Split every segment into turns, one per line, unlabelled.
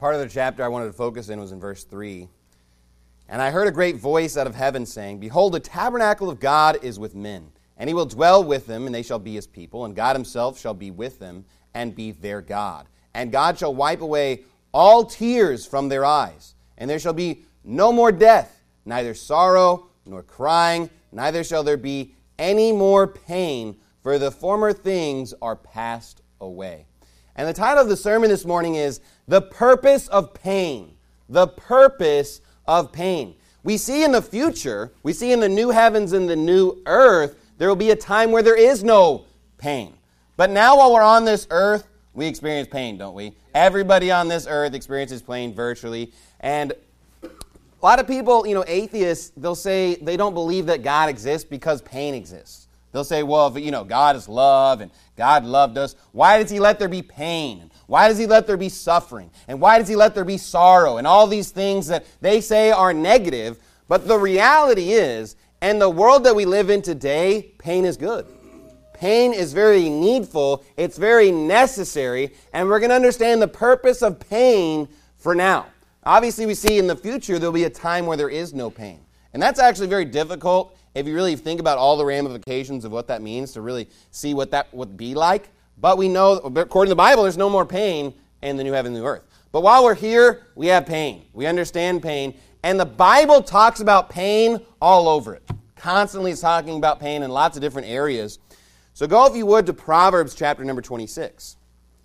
part of the chapter I wanted to focus in was in verse 3. And I heard a great voice out of heaven saying, Behold, the tabernacle of God is with men, and he will dwell with them, and they shall be his people, and God himself shall be with them, and be their God. And God shall wipe away all tears from their eyes, and there shall be no more death, neither sorrow nor crying, neither shall there be any more pain, for the former things are passed away. And the title of the sermon this morning is The Purpose of Pain. The Purpose of Pain. We see in the future, we see in the new heavens and the new earth, there will be a time where there is no pain. But now while we're on this earth, we experience pain, don't we? Everybody on this earth experiences pain virtually. And a lot of people, atheists, they'll say they don't believe that God exists because pain exists. They'll say, well, if, God is love and God loved us, why does he let there be pain? And why does he let there be suffering? And why does he let there be sorrow? And all these things that they say are negative. But the reality is, in the world that we live in today, pain is good. Pain is very needful. It's very necessary. And we're going to understand the purpose of pain for now. Obviously, we see in the future there'll be a time where there is no pain. And that's actually very difficult if you really think about all the ramifications of what that means to really see what that would be like. But we know, according to the Bible, there's no more pain in the new heaven and the new earth. But while we're here, we have pain. We understand pain. And the Bible talks about pain all over it. Constantly it's talking about pain in lots of different areas. So go, if you would, to Proverbs chapter number 26.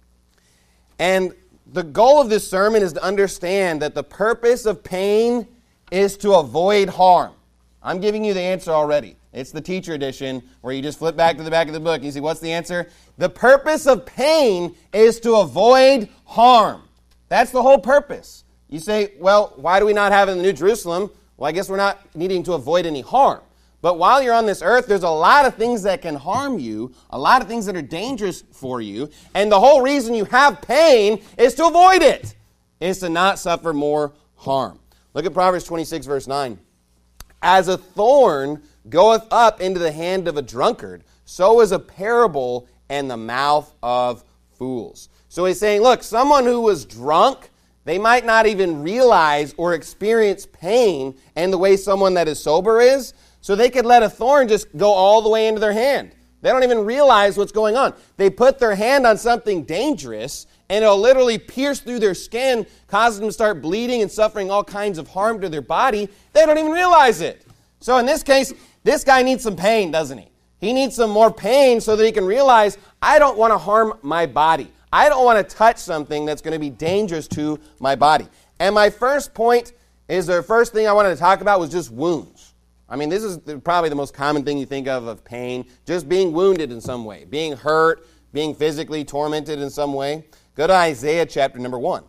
And the goal of this sermon is to understand that the purpose of pain is to avoid harm. I'm giving you the answer already. It's the teacher edition where you just flip back to the back of the book and you see what's the answer. The purpose of pain is to avoid harm. That's the whole purpose. You say, well, why do we not have it in the New Jerusalem? Well, I guess we're not needing to avoid any harm. But while you're on this earth, there's a lot of things that can harm you, a lot of things that are dangerous for you, and the whole reason you have pain is to avoid it, is to not suffer more harm. Look at Proverbs 26, verse 9. As a thorn goeth up into the hand of a drunkard, so is a parable in the mouth of fools. So he's saying, look, someone who was drunk, they might not even realize or experience pain in the way someone that is sober is, so they could let a thorn just go all the way into their hand. They don't even realize what's going on. They put their hand on something dangerous, and it'll literally pierce through their skin, cause them to start bleeding and suffering all kinds of harm to their body. They don't even realize it. So in this case, this guy needs some pain, doesn't he? He needs some more pain so that he can realize, I don't want to harm my body. I don't want to touch something that's going to be dangerous to my body. And my first point is the first thing I wanted to talk about was just wounds. I mean, this is probably the most common thing you think of pain, just being wounded in some way, being hurt, being physically tormented in some way. Go to Isaiah chapter number 1.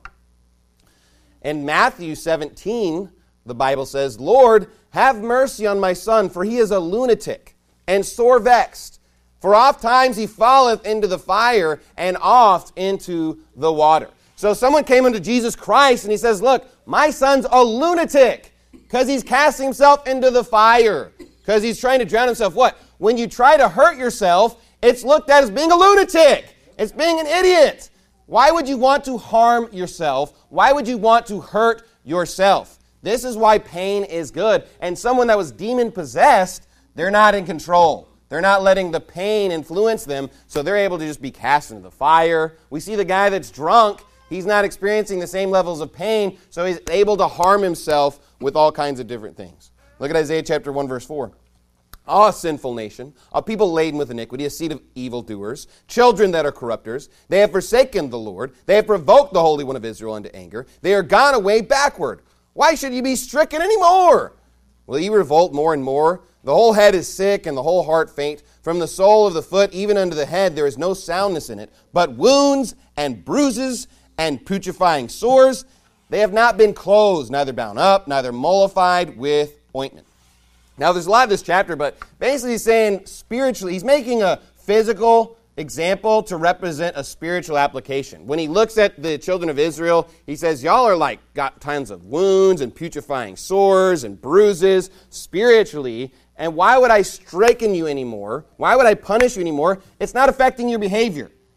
In Matthew 17, the Bible says, Lord, have mercy on my son, for he is a lunatic and sore vexed. For oft times he falleth into the fire and oft into the water. So someone came unto Jesus Christ and he says, look, my son's a lunatic because he's casting himself into the fire, because he's trying to drown himself. What? When you try to hurt yourself, it's looked at as being a lunatic. It's being an idiot. Why would you want to harm yourself? Why would you want to hurt yourself? This is why pain is good. And someone that was demon-possessed, they're not in control. They're not letting the pain influence them, so they're able to just be cast into the fire. We see the guy that's drunk, he's not experiencing the same levels of pain, so he's able to harm himself with all kinds of different things. Look at Isaiah chapter 1, verse 4. Ah, sinful nation, a people laden with iniquity, a seed of evildoers, children that are corrupters. They have forsaken the Lord. They have provoked the Holy One of Israel unto anger. They are gone away backward. Why should ye be stricken any more? Will ye revolt more and more? The whole head is sick, and the whole heart faint. From the sole of the foot even unto the head there is no soundness in it, but wounds and bruises and putrefying sores. They have not been closed, neither bound up, neither mollified with ointment. Now, there's a lot of this chapter, but basically he's saying spiritually, he's making a physical example to represent a spiritual application. When he looks at the children of Israel, he says, y'all are got tons of wounds and putrefying sores and bruises spiritually, and why would I stricken you anymore? Why would I punish you anymore? It's not affecting your behavior.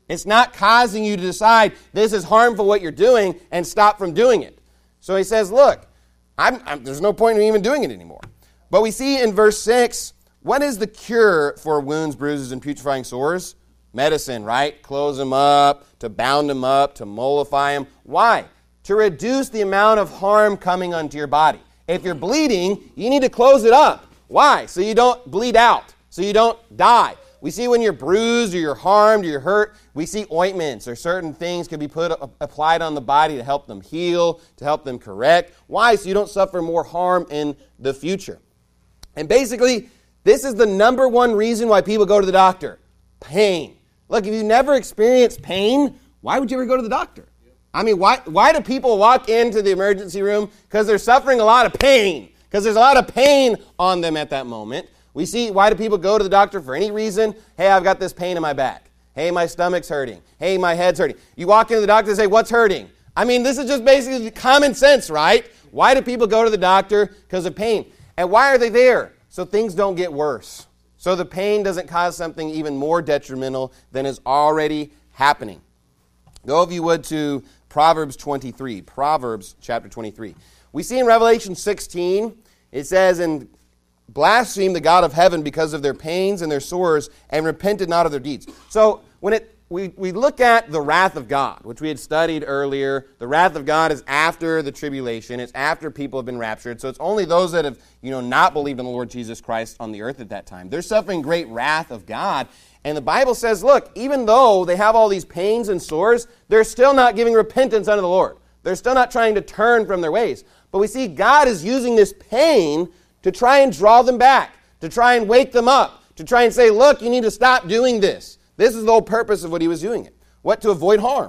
It's not causing you to decide this is harmful what you're doing and stop from doing it. So he says, look, there's no point in even doing it anymore. But we see in verse 6, what is the cure for wounds, bruises, and putrefying sores? Medicine, right? Close them up, to bound them up, to mollify them. Why? To reduce the amount of harm coming onto your body. If you're bleeding, you need to close it up. Why? So you don't bleed out, so you don't die. We see when you're bruised or you're harmed or you're hurt, we see ointments or certain things can be applied on the body to help them heal, to help them correct. Why? So you don't suffer more harm in the future. And basically, this is the number one reason why people go to the doctor. Pain. Look, if you never experienced pain, why would you ever go to the doctor? I mean, why do people walk into the emergency room? Because they're suffering a lot of pain. Because there's a lot of pain on them at that moment. We see, why do people go to the doctor for any reason? Hey, I've got this pain in my back. Hey, my stomach's hurting. Hey, my head's hurting. You walk into the doctor and say, what's hurting? I mean, this is just basically common sense, right? Why do people go to the doctor? Because of pain. And why are they there? So things don't get worse. So the pain doesn't cause something even more detrimental than is already happening. Go, if you would, to Proverbs 23. Proverbs chapter 23. We see in Revelation 16, it says, and blaspheme the God of heaven because of their pains and their sores, and repented not of their deeds. So when we look at the wrath of God, which we had studied earlier, the wrath of God is after the tribulation. It's after people have been raptured. So it's only those that have not believed in the Lord Jesus Christ on the earth at that time. They're suffering great wrath of God. And the Bible says, look, even though they have all these pains and sores, they're still not giving repentance unto the Lord. They're still not trying to turn from their ways. But we see God is using this pain to try and draw them back, to try and wake them up, to try and say, look, you need to stop doing this. This is the whole purpose of what he was doing it. What? To avoid harm.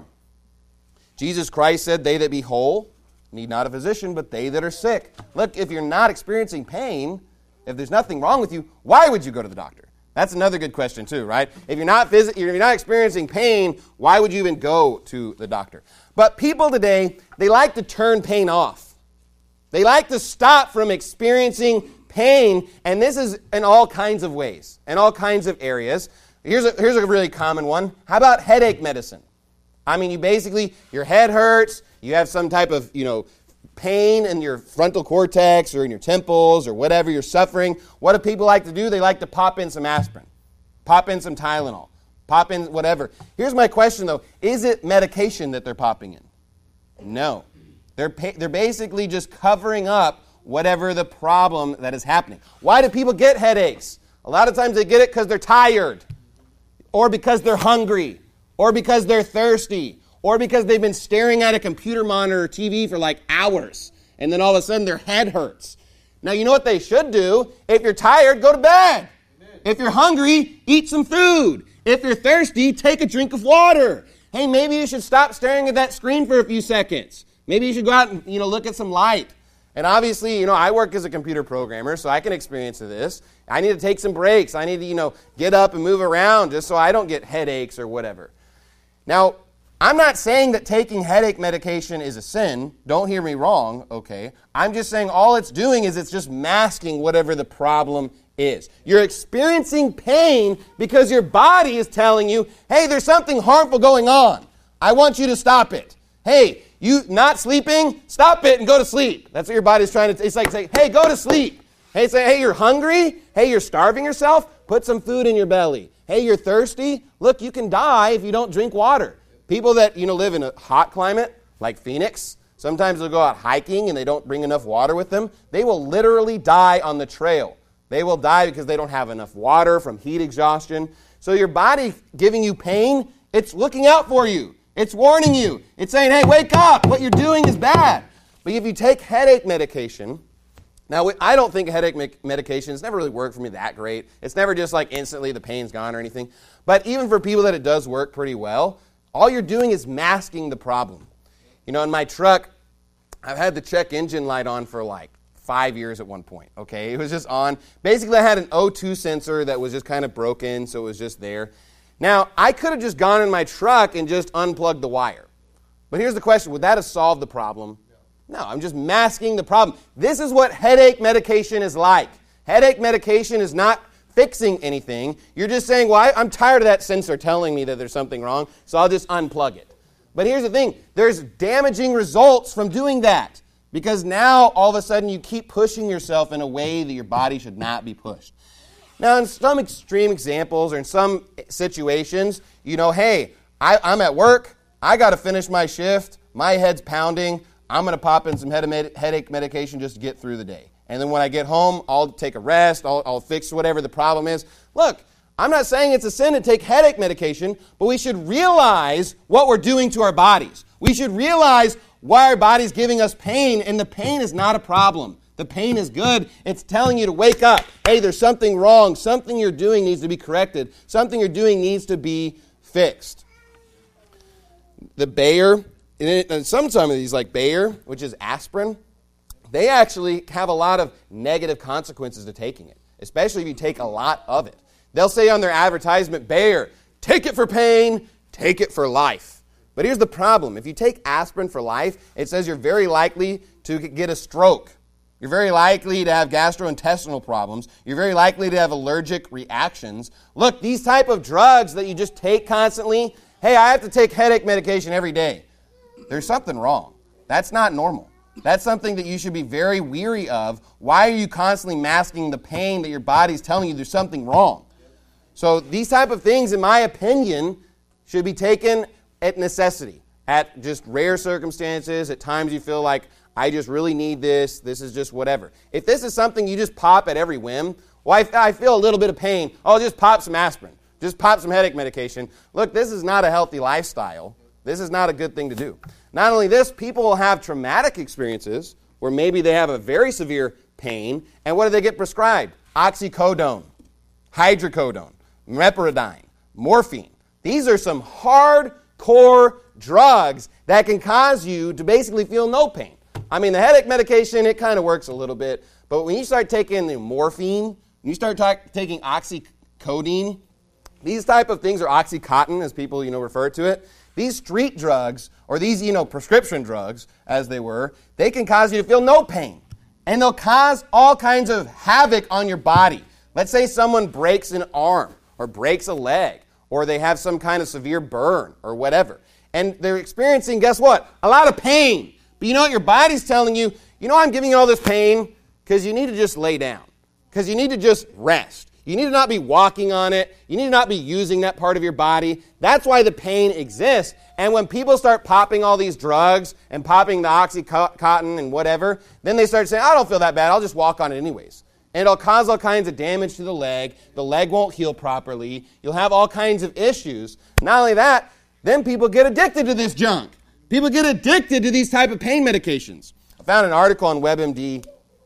Jesus Christ said, they that be whole need not a physician, but they that are sick. Look, if you're not experiencing pain, if there's nothing wrong with you, why would you go to the doctor? That's another good question too, right? If you're not experiencing pain, why would you even go to the doctor? But people today, they like to turn pain off. They like to stop from experiencing pain, and this is in all kinds of ways, in all kinds of areas. Here's a really common one. How about headache medicine? I mean, your head hurts, you have some type of, pain in your frontal cortex or in your temples or whatever you're suffering. What do people like to do? They like to pop in some aspirin, pop in some Tylenol, pop in whatever. Here's my question, though. Is it medication that they're popping in? No. They're basically just covering up whatever the problem that is happening. Why do people get headaches? A lot of times they get it because they're tired, or because they're hungry, or because they're thirsty, or because they've been staring at a computer monitor or TV for like hours, and then all of a sudden their head hurts. Now, you know what they should do? If you're tired, go to bed. Amen. If you're hungry, eat some food. If you're thirsty, take a drink of water. Hey, maybe you should stop staring at that screen for a few seconds. Maybe you should go out and, look at some light. And obviously, I work as a computer programmer, so I can experience this. I need to take some breaks. I need to, get up and move around just so I don't get headaches or whatever. Now, I'm not saying that taking headache medication is a sin. Don't hear me wrong, okay? I'm just saying all it's doing is it's just masking whatever the problem is. You're experiencing pain because your body is telling you, hey, there's something harmful going on. I want you to stop it. Hey, you not sleeping? Stop it and go to sleep. That's what your body's trying to, it's like say, hey, go to sleep. Hey, say, hey, you're hungry? Hey, you're starving yourself? Put some food in your belly. Hey, you're thirsty? Look, you can die if you don't drink water. People that, live in a hot climate, like Phoenix, sometimes they'll go out hiking and they don't bring enough water with them. They will literally die on the trail. They will die because they don't have enough water from heat exhaustion. So your body giving you pain, it's looking out for you. It's warning you. It's saying, hey, wake up. What you're doing is bad. But if you take headache medication, now I don't think headache medication has never really worked for me that great. It's never just like instantly the pain's gone or anything. But even for people that it does work pretty well, all you're doing is masking the problem. In my truck, I've had the check engine light on for like 5 years at one point, okay? It was just on. Basically, I had an O2 sensor that was just kind of broken, so it was just there. Now, I could have just gone in my truck and just unplugged the wire. But here's the question. Would that have solved the problem? No, I'm just masking the problem. This is what headache medication is like. Headache medication is not fixing anything. You're just saying, well, I'm tired of that sensor telling me that there's something wrong, so I'll just unplug it. But here's the thing. There's damaging results from doing that, because now all of a sudden you keep pushing yourself in a way that your body should not be pushed. Now, in some extreme examples or in some situations, hey, I'm at work. I got to finish my shift. My head's pounding. I'm going to pop in some headache medication just to get through the day. And then when I get home, I'll take a rest. I'll fix whatever the problem is. Look, I'm not saying it's a sin to take headache medication, but we should realize what we're doing to our bodies. We should realize why our body's giving us pain, and the pain is not a problem. The pain is good. It's telling you to wake up. Hey, there's something wrong. Something you're doing needs to be corrected. Something you're doing needs to be fixed. The Bayer, and some of these like Bayer, which is aspirin, they actually have a lot of negative consequences to taking it, especially if you take a lot of it. They'll say on their advertisement, Bayer, take it for pain, take it for life. But here's the problem. If you take aspirin for life, it says you're very likely to get a stroke. You're very likely to have gastrointestinal problems. You're very likely to have allergic reactions. Look, these type of drugs that you just take constantly, hey, I have to take headache medication every day. There's something wrong. That's not normal. That's something that you should be very weary of. Why are you constantly masking the pain that your body's telling you there's something wrong? So these type of things, in my opinion, should be taken at necessity, at just rare circumstances, at times you feel like, I just really need this is just whatever. If this is something you just pop at every whim, well, I feel a little bit of pain, just pop some aspirin, just pop some headache medication. Look, this is not a healthy lifestyle. This is not a good thing to do. Not only this, people will have traumatic experiences where maybe they have a very severe pain, and what do they get prescribed? Oxycodone, hydrocodone, meperidine, morphine. These are some hardcore drugs that can cause you to basically feel no pain. I mean, the headache medication, it kind of works a little bit, but when you start taking the morphine, when you start taking oxycodone, these type of things, or Oxycontin, as people, refer to it, these street drugs, or these, prescription drugs, as they were, they can cause you to feel no pain. And they'll cause all kinds of havoc on your body. Let's say someone breaks an arm, or breaks a leg, or they have some kind of severe burn, or whatever. And they're experiencing, guess what? A lot of pain. But you know what? Your body's telling you, I'm giving you all this pain because you need to just lay down. Because you need to just rest. You need to not be walking on it. You need to not be using that part of your body. That's why the pain exists. And when people start popping all these drugs and popping the Oxycontin and whatever, then they start saying, I don't feel that bad. I'll just walk on it anyways. And it'll cause all kinds of damage to the leg. The leg won't heal properly. You'll have all kinds of issues. Not only that, then people get addicted to this junk. People get addicted to these type of pain medications. I found an article on WebMD.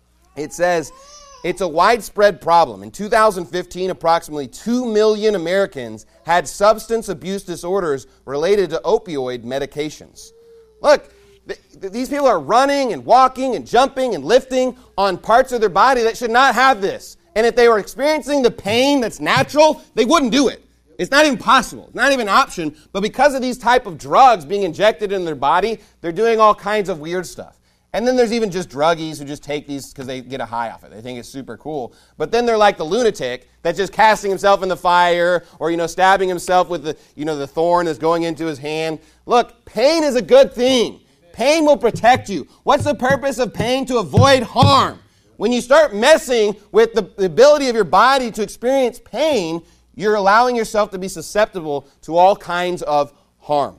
It says it's a widespread problem. In 2015, approximately 2 million Americans had substance abuse disorders related to opioid medications. Look, these people are running and walking and jumping and lifting on parts of their body that should not have this. And if they were experiencing the pain that's natural, they wouldn't do it. It's not even possible. It's not even an option. But because of these type of drugs being injected in their body, they're doing all kinds of weird stuff. And then there's even just druggies who just take these because they get a high off it. They think it's super cool. But then they're like the lunatic that's just casting himself in the fire or, stabbing himself with the thorn that's going into his hand. Look, pain is a good thing. Pain will protect you. What's the purpose of pain? To avoid harm. When you start messing with the ability of your body to experience pain, you're allowing yourself to be susceptible to all kinds of harm.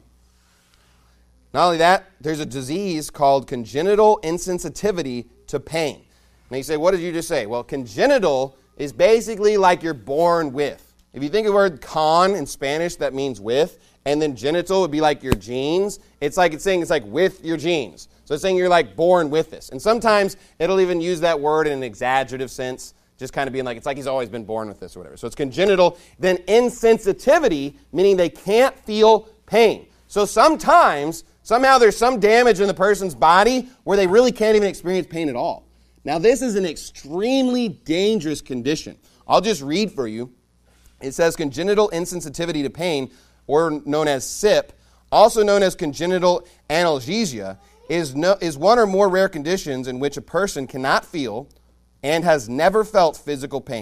Not only that, there's a disease called congenital insensitivity to pain. Now you say, what did you just say? Well, congenital is basically like you're born with. If you think of the word con in Spanish, that means with, and then genital would be like your genes. It's like with your genes. So it's saying you're like born with this. And sometimes it'll even use that word in an exaggerative sense, just kind of being like, it's like he's always been born with this or whatever. So it's congenital. Then insensitivity, meaning they can't feel pain. So somehow there's some damage in the person's body where they really can't even experience pain at all. Now this is an extremely dangerous condition. I'll just read for you. It says congenital insensitivity to pain, or known as CIP, also known as congenital analgesia, is one or more rare conditions in which a person cannot feel and has never felt physical pain.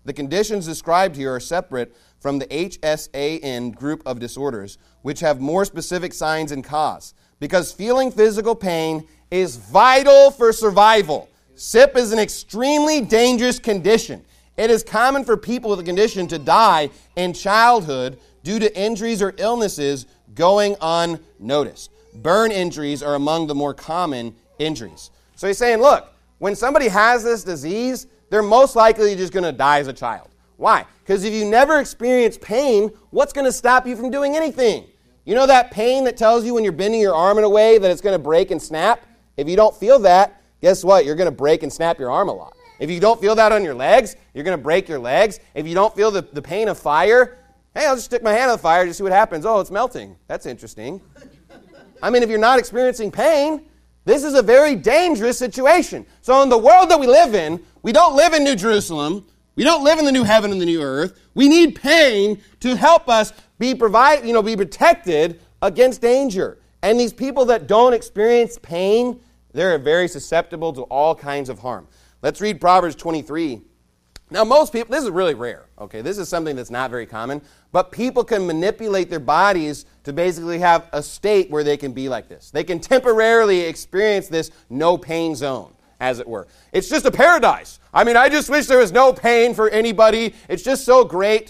The conditions described here are separate from the HSAN group of disorders, which have more specific signs and cause. Because feeling physical pain is vital for survival. SIP is an extremely dangerous condition. It is common for people with the condition to die in childhood due to injuries or illnesses going unnoticed. Burn injuries are among the more common injuries. So he's saying, look, when somebody has this disease, they're most likely just going to die as a child. Why? Because if you never experience pain, what's going to stop you from doing anything? You know that pain that tells you when you're bending your arm in a way that it's going to break and snap? If you don't feel that, guess what? You're going to break and snap your arm a lot. If you don't feel that on your legs, you're going to break your legs. If you don't feel the pain of fire, hey, I'll just stick my hand on the fire to see what happens. Oh, it's melting. That's interesting. I mean, if you're not experiencing pain, this is a very dangerous situation. So in the world that we live in, we don't live in New Jerusalem. We don't live in the new heaven and the new earth. We need pain to help us be protected against danger. And these people that don't experience pain, they're very susceptible to all kinds of harm. Let's read Proverbs 23. Now, most people, this is really rare, okay? This is something that's not very common, but people can manipulate their bodies to basically have a state where they can be like this. They can temporarily experience this no pain zone, as it were. It's just a paradise. I mean, I just wish there was no pain for anybody. It's just so great.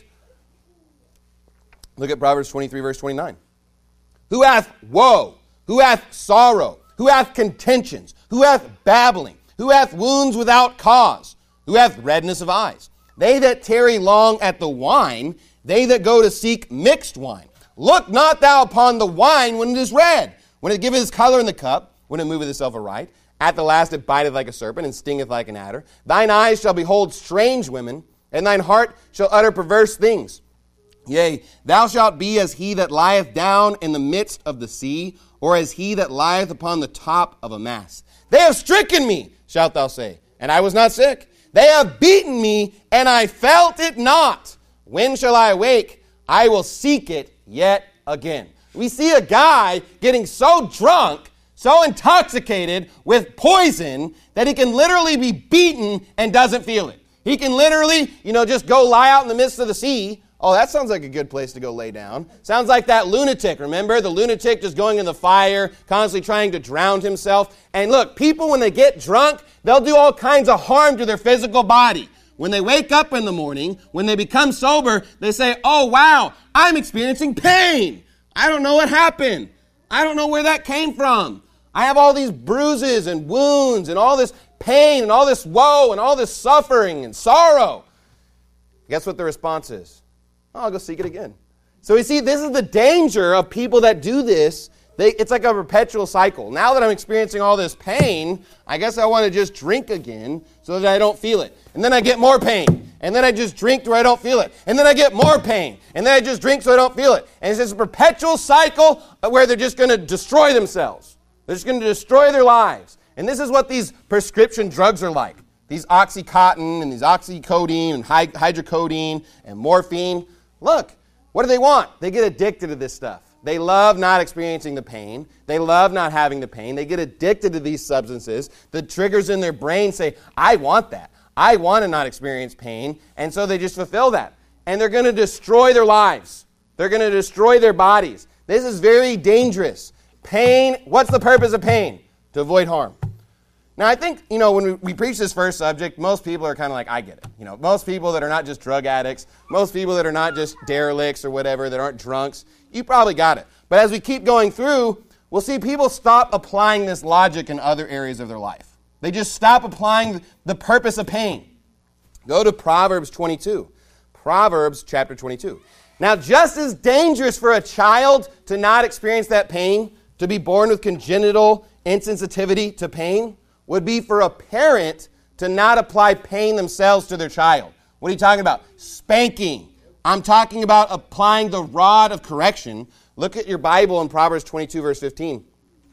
Look at Proverbs 23, verse 29. Who hath woe? Who hath sorrow? Who hath contentions? Who hath babbling? Who hath wounds without cause? Who hath redness of eyes? They that tarry long at the wine, they that go to seek mixed wine. Look not thou upon the wine when it is red, when it giveth color in the cup, when it moveth itself aright. At the last it biteth like a serpent, and stingeth like an adder. Thine eyes shall behold strange women, and thine heart shall utter perverse things. Yea, thou shalt be as he that lieth down in the midst of the sea, or as he that lieth upon the top of a mast. They have stricken me, shalt thou say, and I was not sick. They have beaten me, and I felt it not. When shall I awake? I will seek it yet again. We see a guy getting so drunk, so intoxicated with poison, that he can literally be beaten and doesn't feel it. He can literally, just go lie out in the midst of the sea. Oh, that sounds like a good place to go lay down. Sounds like that lunatic, remember? The lunatic just going in the fire, constantly trying to drown himself. And look, people, when they get drunk, they'll do all kinds of harm to their physical body. When they wake up in the morning, when they become sober, they say, oh, wow, I'm experiencing pain. I don't know what happened. I don't know where that came from. I have all these bruises and wounds and all this pain and all this woe and all this suffering and sorrow. Guess what the response is? Oh, I'll go seek it again. So you see, this is the danger of people that do this. It's like a perpetual cycle. Now that I'm experiencing all this pain, I guess I want to just drink again so that I don't feel it. And then I get more pain. And then I just drink till I don't feel it. And then I get more pain. And then I just drink so I don't feel it. And it's just a perpetual cycle where they're just going to destroy themselves. They're just going to destroy their lives. And this is what these prescription drugs are like. These Oxycontin and these oxycodone and hydrocodone and morphine. Look, what do they want? They get addicted to this stuff. They love not experiencing the pain. They love not having the pain. They get addicted to these substances. The triggers in their brain say, I want that. I want to not experience pain. And so they just fulfill that. And they're going to destroy their lives. They're going to destroy their bodies. This is very dangerous. Pain, what's the purpose of pain? To avoid harm. Now, I think, when we preach this first subject, most people are kind of like, I get it. Most people that are not just drug addicts, most people that are not just derelicts or whatever, that aren't drunks, you probably got it. But as we keep going through, we'll see people stop applying this logic in other areas of their life. They just stop applying the purpose of pain. Go to Proverbs 22. Proverbs chapter 22. Now, just as dangerous for a child to not experience that pain, to be born with congenital insensitivity to pain, would be for a parent to not apply pain themselves to their child. What are you talking about? Spanking. I'm talking about applying the rod of correction. Look at your Bible in Proverbs 22, verse 15.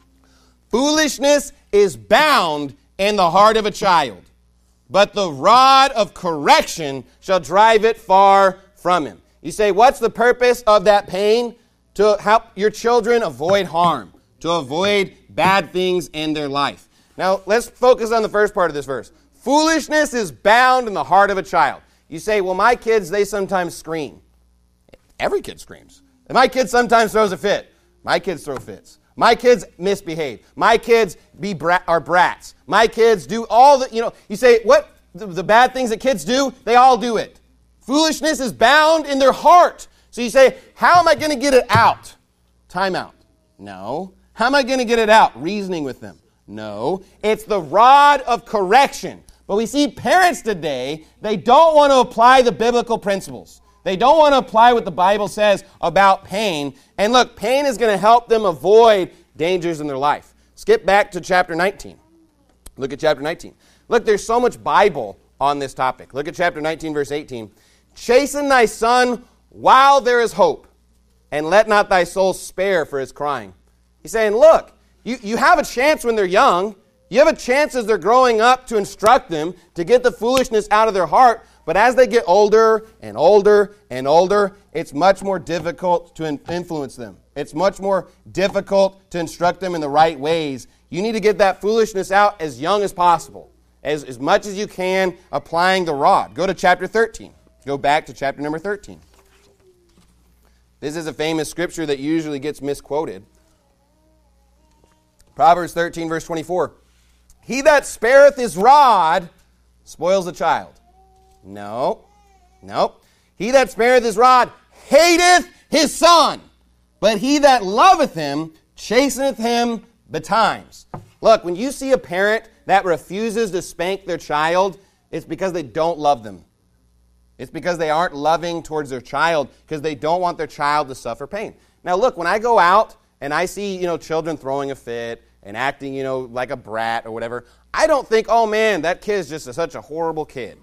Foolishness is bound in the heart of a child, but the rod of correction shall drive it far from him. You say, what's the purpose of that pain? To help your children avoid harm, to avoid bad things in their life. Now, let's focus on the first part of this verse. Foolishness is bound in the heart of a child. You say, well, my kids, they sometimes scream. Every kid screams. And my kid sometimes throws a fit. My kids throw fits. My kids misbehave. My kids are brats. My kids do all the, you say, what? The bad things that kids do, they all do it. Foolishness is bound in their heart. So you say, how am I going to get it out? Time out. No. How am I going to get it out? Reasoning with them. No. It's the rod of correction. But we see parents today, they don't want to apply the biblical principles. They don't want to apply what the Bible says about pain. And look, pain is going to help them avoid dangers in their life. Skip back to chapter 19. Look at chapter 19. Look, there's so much Bible on this topic. Look at chapter 19, verse 18. Chasten thy son while there is hope, and let not thy soul spare for his crying. He's saying, look, you have a chance when they're young. You have a chance as they're growing up to instruct them, to get the foolishness out of their heart. But as they get older and older and older, it's much more difficult to influence them. It's much more difficult to instruct them in the right ways. You need to get that foolishness out as young as possible, as much as you can, applying the rod. Go to chapter 13. Go back to chapter number 13. This is a famous scripture that usually gets misquoted. Proverbs 13, verse 24. He that spareth his rod spoils a child. No. He that spareth his rod hateth his son, but he that loveth him chasteneth him betimes. Look, when you see a parent that refuses to spank their child, it's because they don't love them. It's because they aren't loving towards their child, because they don't want their child to suffer pain. Now look, when I go out and I see, children throwing a fit and acting, like a brat or whatever, I don't think, oh man, that kid's just such a horrible kid.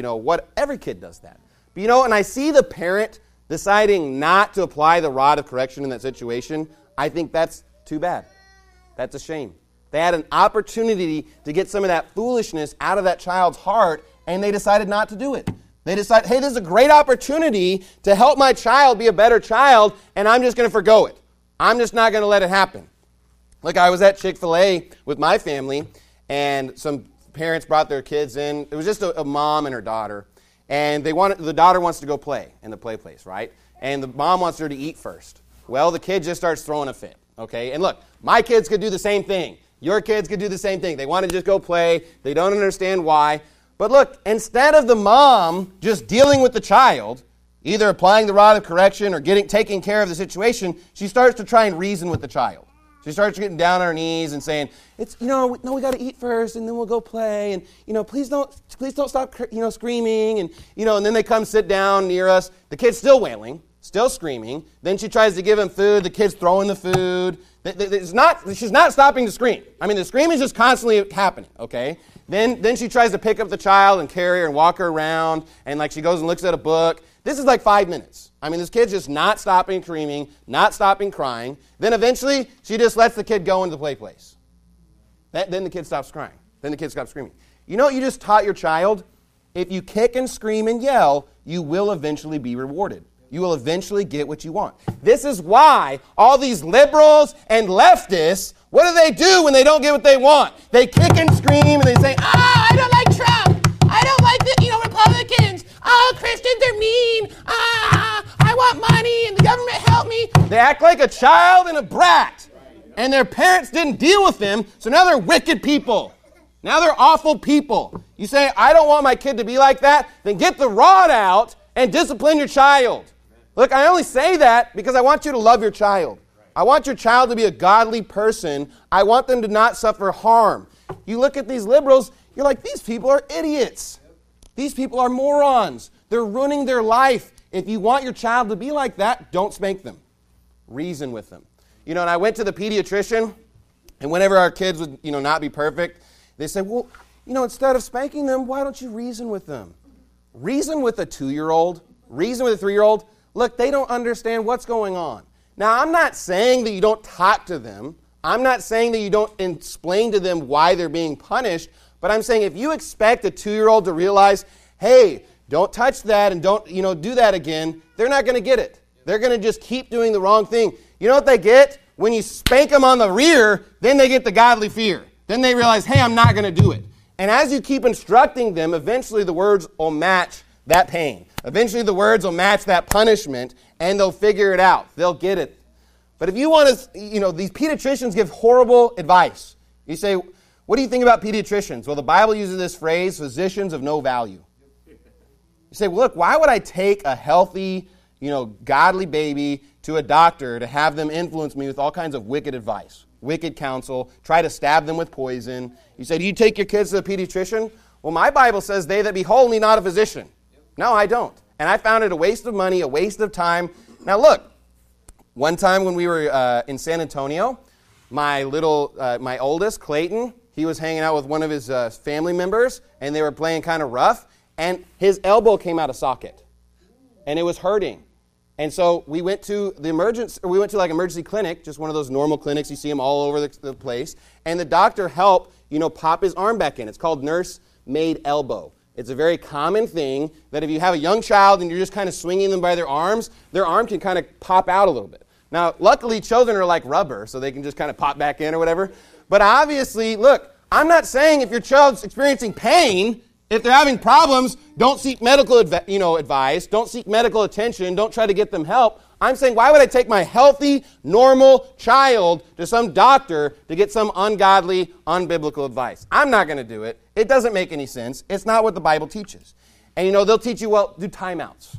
Every kid does that. But and I see the parent deciding not to apply the rod of correction in that situation, I think that's too bad. That's a shame. They had an opportunity to get some of that foolishness out of that child's heart, and they decided not to do it. They decide, hey, this is a great opportunity to help my child be a better child, and I'm just going to forgo it. I'm just not going to let it happen. Look, I was at Chick-fil-A with my family, and some parents brought their kids in. It was just a mom and her daughter, and the daughter wants to go play in the play place, right? And the mom wants her to eat first. Well, the kid just starts throwing a fit, okay? And look, my kids could do the same thing. Your kids could do the same thing. They want to just go play. They don't understand why. But look, instead of the mom just dealing with the child, either applying the rod of correction or taking care of the situation, she starts to try and reason with the child. She starts getting down on her knees and saying, no, we got to eat first, and then we'll go play, and please don't stop, screaming, and then they come sit down near us. The kid's still wailing, still screaming. Then she tries to give him food. The kid's throwing the food. She's not stopping to scream. I mean, the screaming is just constantly happening. Okay. Then she tries to pick up the child and carry her and walk her around, and she goes and looks at a book. This is like 5 minutes. I mean, this kid's just not stopping screaming, not stopping crying. Then eventually, she just lets the kid go into the play place. Then the kid stops crying. Then the kid stops screaming. You know what you just taught your child? If you kick and scream and yell, you will eventually be rewarded. You will eventually get what you want. This is why all these liberals and leftists, what do when they don't get what they want? They kick and scream and they say, I don't like Trump. I don't like the Republicans. Oh, Christians are mean. I want money and the government help me. They act like a child and a brat. And their parents didn't deal with them, so now they're wicked people. Now they're awful people. You say, I don't want my kid to be like that, then get the rod out and discipline your child. Look, I only say that because I want you to love your child. I want your child to be a godly person. I want them to not suffer harm. You look at these liberals, you're like, these people are idiots. These people are morons. They're ruining their life. If you want your child to be like that, don't spank them. Reason with them. And I went to the pediatrician, and whenever our kids would, not be perfect, they said, well, instead of spanking them, why don't you reason with them? Reason with a 2-year-old, reason with a 3-year-old. Look, they don't understand what's going on. Now, I'm not saying that you don't talk to them. I'm not saying that you don't explain to them why they're being punished, but I'm saying if you expect a 2-year-old to realize, hey, don't touch that and don't, do that again, they're not going to get it. They're going to just keep doing the wrong thing. You know what they get? When you spank them on the rear, then they get the godly fear. Then they realize, hey, I'm not going to do it. And as you keep instructing them, eventually the words will match that pain. Eventually the words will match that punishment, and they'll figure it out. They'll get it. But if you want to, these pediatricians give horrible advice. You say, what do you think about pediatricians? Well, the Bible uses this phrase, physicians of no value. You say, well, look, why would I take a healthy, godly baby to a doctor to have them influence me with all kinds of wicked advice, wicked counsel, try to stab them with poison? You say, do you take your kids to the pediatrician? Well, my Bible says, they that behold me not a physician. No, I don't. And I found it a waste of money, a waste of time. Now, look, one time when we were in San Antonio, my oldest, Clayton, he was hanging out with one of his family members, and they were playing kind of rough, and his elbow came out of socket, and it was hurting. And so we went to emergency clinic, just one of those normal clinics. You see them all over the place. And the doctor helped, pop his arm back in. It's called nurse-made elbow. It's a very common thing that if you have a young child and you're just kind of swinging them by their arm can kind of pop out a little bit. Now, luckily, children are like rubber, so they can just kind of pop back in or whatever. But obviously, look, I'm not saying if your child's experiencing pain, if they're having problems, don't seek medical advice, don't seek medical attention, don't try to get them help. I'm saying, why would I take my healthy, normal child to some doctor to get some ungodly, unbiblical advice? I'm not going to do it. It doesn't make any sense. It's not what the Bible teaches. And, they'll teach you, do timeouts.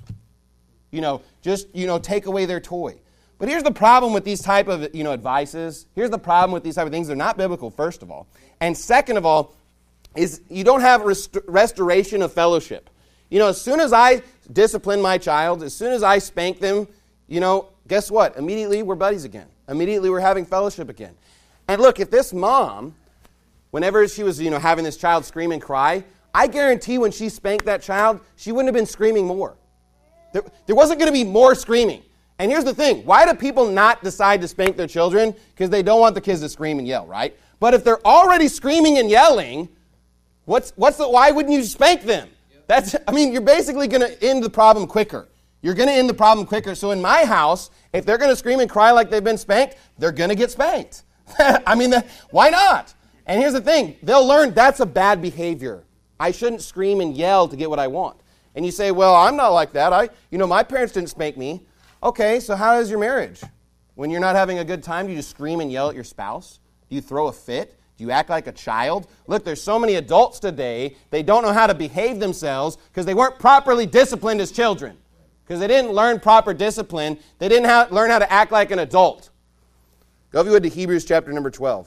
Take away their toy. But here's the problem with these type of, advices. Here's the problem with these type of things. They're not biblical, first of all. And second of all, is you don't have restoration of fellowship. As soon as I discipline my child, as soon as I spank them, guess what? Immediately we're buddies again. Immediately we're having fellowship again. And look, if this mom, whenever she was, having this child scream and cry, I guarantee when she spanked that child, she wouldn't have been screaming more. There wasn't going to be more screaming. And here's the thing. Why do people not decide to spank their children? Because they don't want the kids to scream and yell, right? But if they're already screaming and yelling, why wouldn't you spank them? You're basically going to end the problem quicker. You're going to end the problem quicker. So in my house, if they're going to scream and cry like they've been spanked, they're going to get spanked. Why not? And here's the thing. They'll learn that's a bad behavior. I shouldn't scream and yell to get what I want. And you say, well, I'm not like that. My parents didn't spank me. Okay, so how is your marriage? When you're not having a good time, do you just scream and yell at your spouse? Do you throw a fit? Do you act like a child? Look, there's so many adults today, they don't know how to behave themselves because they weren't properly disciplined as children. Because they didn't learn proper discipline. They didn't learn how to act like an adult. Go, if you would, to Hebrews chapter number 12.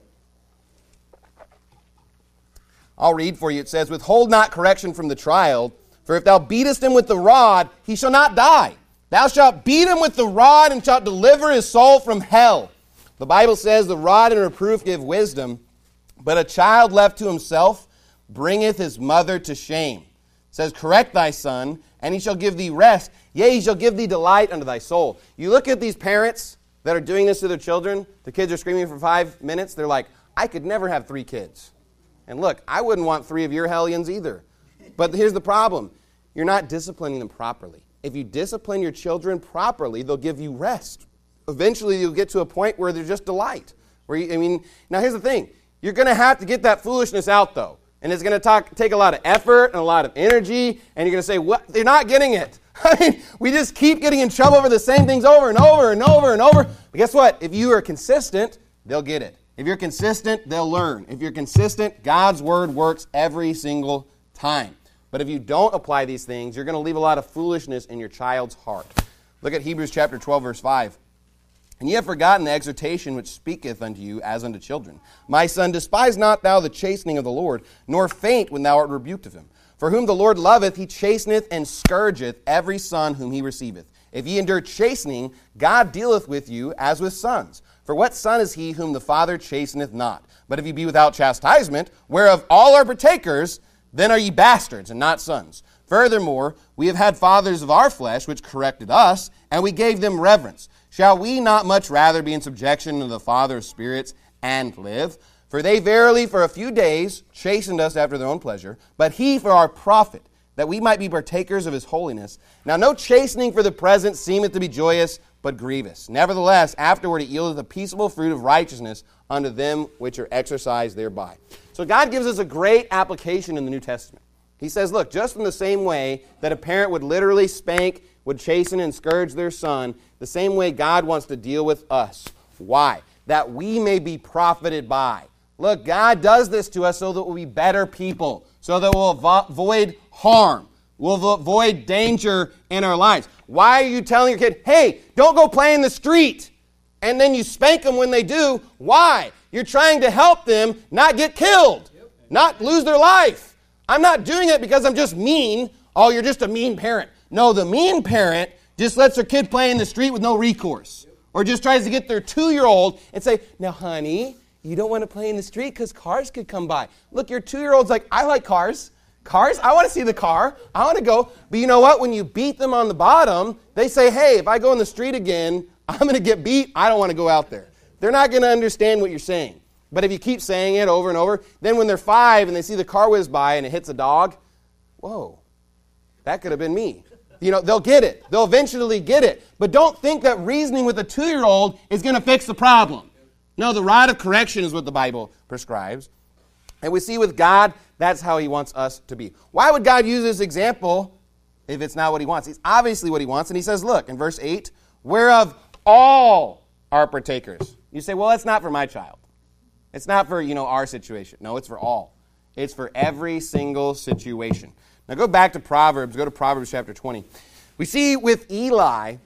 I'll read for you. It says, withhold not correction from the child, for if thou beatest him with the rod, he shall not die. Thou shalt beat him with the rod and shalt deliver his soul from hell. The Bible says the rod and reproof give wisdom, but a child left to himself bringeth his mother to shame. It says, correct thy son, and he shall give thee rest. Yea, he shall give thee delight unto thy soul. You look at these parents that are doing this to their children. The kids are screaming for 5 minutes. They're like, I could never have 3 kids. And look, I wouldn't want 3 of your hellions either. But here's the problem. You're not disciplining them properly. If you discipline your children properly, they'll give you rest. Eventually, you'll get to a point where they're just delight. Now here's the thing. You're going to have to get that foolishness out, though. And it's going to take a lot of effort and a lot of energy. And you're going to say, what? They're not getting it. We just keep getting in trouble for the same things over and over and over and over. But guess what? If you are consistent, they'll get it. If you're consistent, they'll learn. If you're consistent, God's word works every single time. But if you don't apply these things, you're going to leave a lot of foolishness in your child's heart. Look at Hebrews chapter 12, verse 5. And ye have forgotten the exhortation which speaketh unto you as unto children. My son, despise not thou the chastening of the Lord, nor faint when thou art rebuked of him. For whom the Lord loveth, he chasteneth and scourgeth every son whom he receiveth. If ye endure chastening, God dealeth with you as with sons. For what son is he whom the Father chasteneth not? But if ye be without chastisement, whereof all are partakers, then are ye bastards and not sons. Furthermore, we have had fathers of our flesh which corrected us, and we gave them reverence. Shall we not much rather be in subjection to the Father of spirits and live? For they verily for a few days chastened us after their own pleasure, but he for our profit, that we might be partakers of his holiness. Now no chastening for the present seemeth to be joyous, but grievous. Nevertheless, afterward it yieldeth a peaceable fruit of righteousness unto them which are exercised thereby. So God gives us a great application in the New Testament. He says, look, just in the same way that a parent would literally spank, would chasten and scourge their son, the same way God wants to deal with us. Why? That we may be profited by. Look, God does this to us so that we'll be better people, so that we'll avoid harm. We'll avoid danger in our lives. Why are you telling your kid, hey, don't go play in the street? And then you spank them when they do. Why? You're trying to help them not get killed, not lose their life. I'm not doing it because I'm just mean. Oh, you're just a mean parent. No, the mean parent just lets their kid play in the street with no recourse. Or just tries to get their 2-year-old and say, now, honey, you don't want to play in the street because cars could come by. Look, your 2-year-old's like, I like cars. Cars? I want to see the car. I want to go. But you know what? When you beat them on the bottom, they say, hey, if I go in the street again, I'm going to get beat. I don't want to go out there. They're not going to understand what you're saying. But if you keep saying it over and over, then when they're 5 and they see the car whiz by and it hits a dog, whoa, that could have been me. You know, they'll get it. They'll eventually get it. But don't think that reasoning with a 2-year-old is going to fix the problem. No, the rod of correction is what the Bible prescribes. And we see with God, that's how he wants us to be. Why would God use this example if it's not what he wants? It's obviously what he wants. And he says, look, in verse 8, whereof all are partakers. You say, well, that's not for my child. It's not for, our situation. No, it's for all. It's for every single situation. Now go back to Proverbs. Go to Proverbs chapter 20. We see with Eli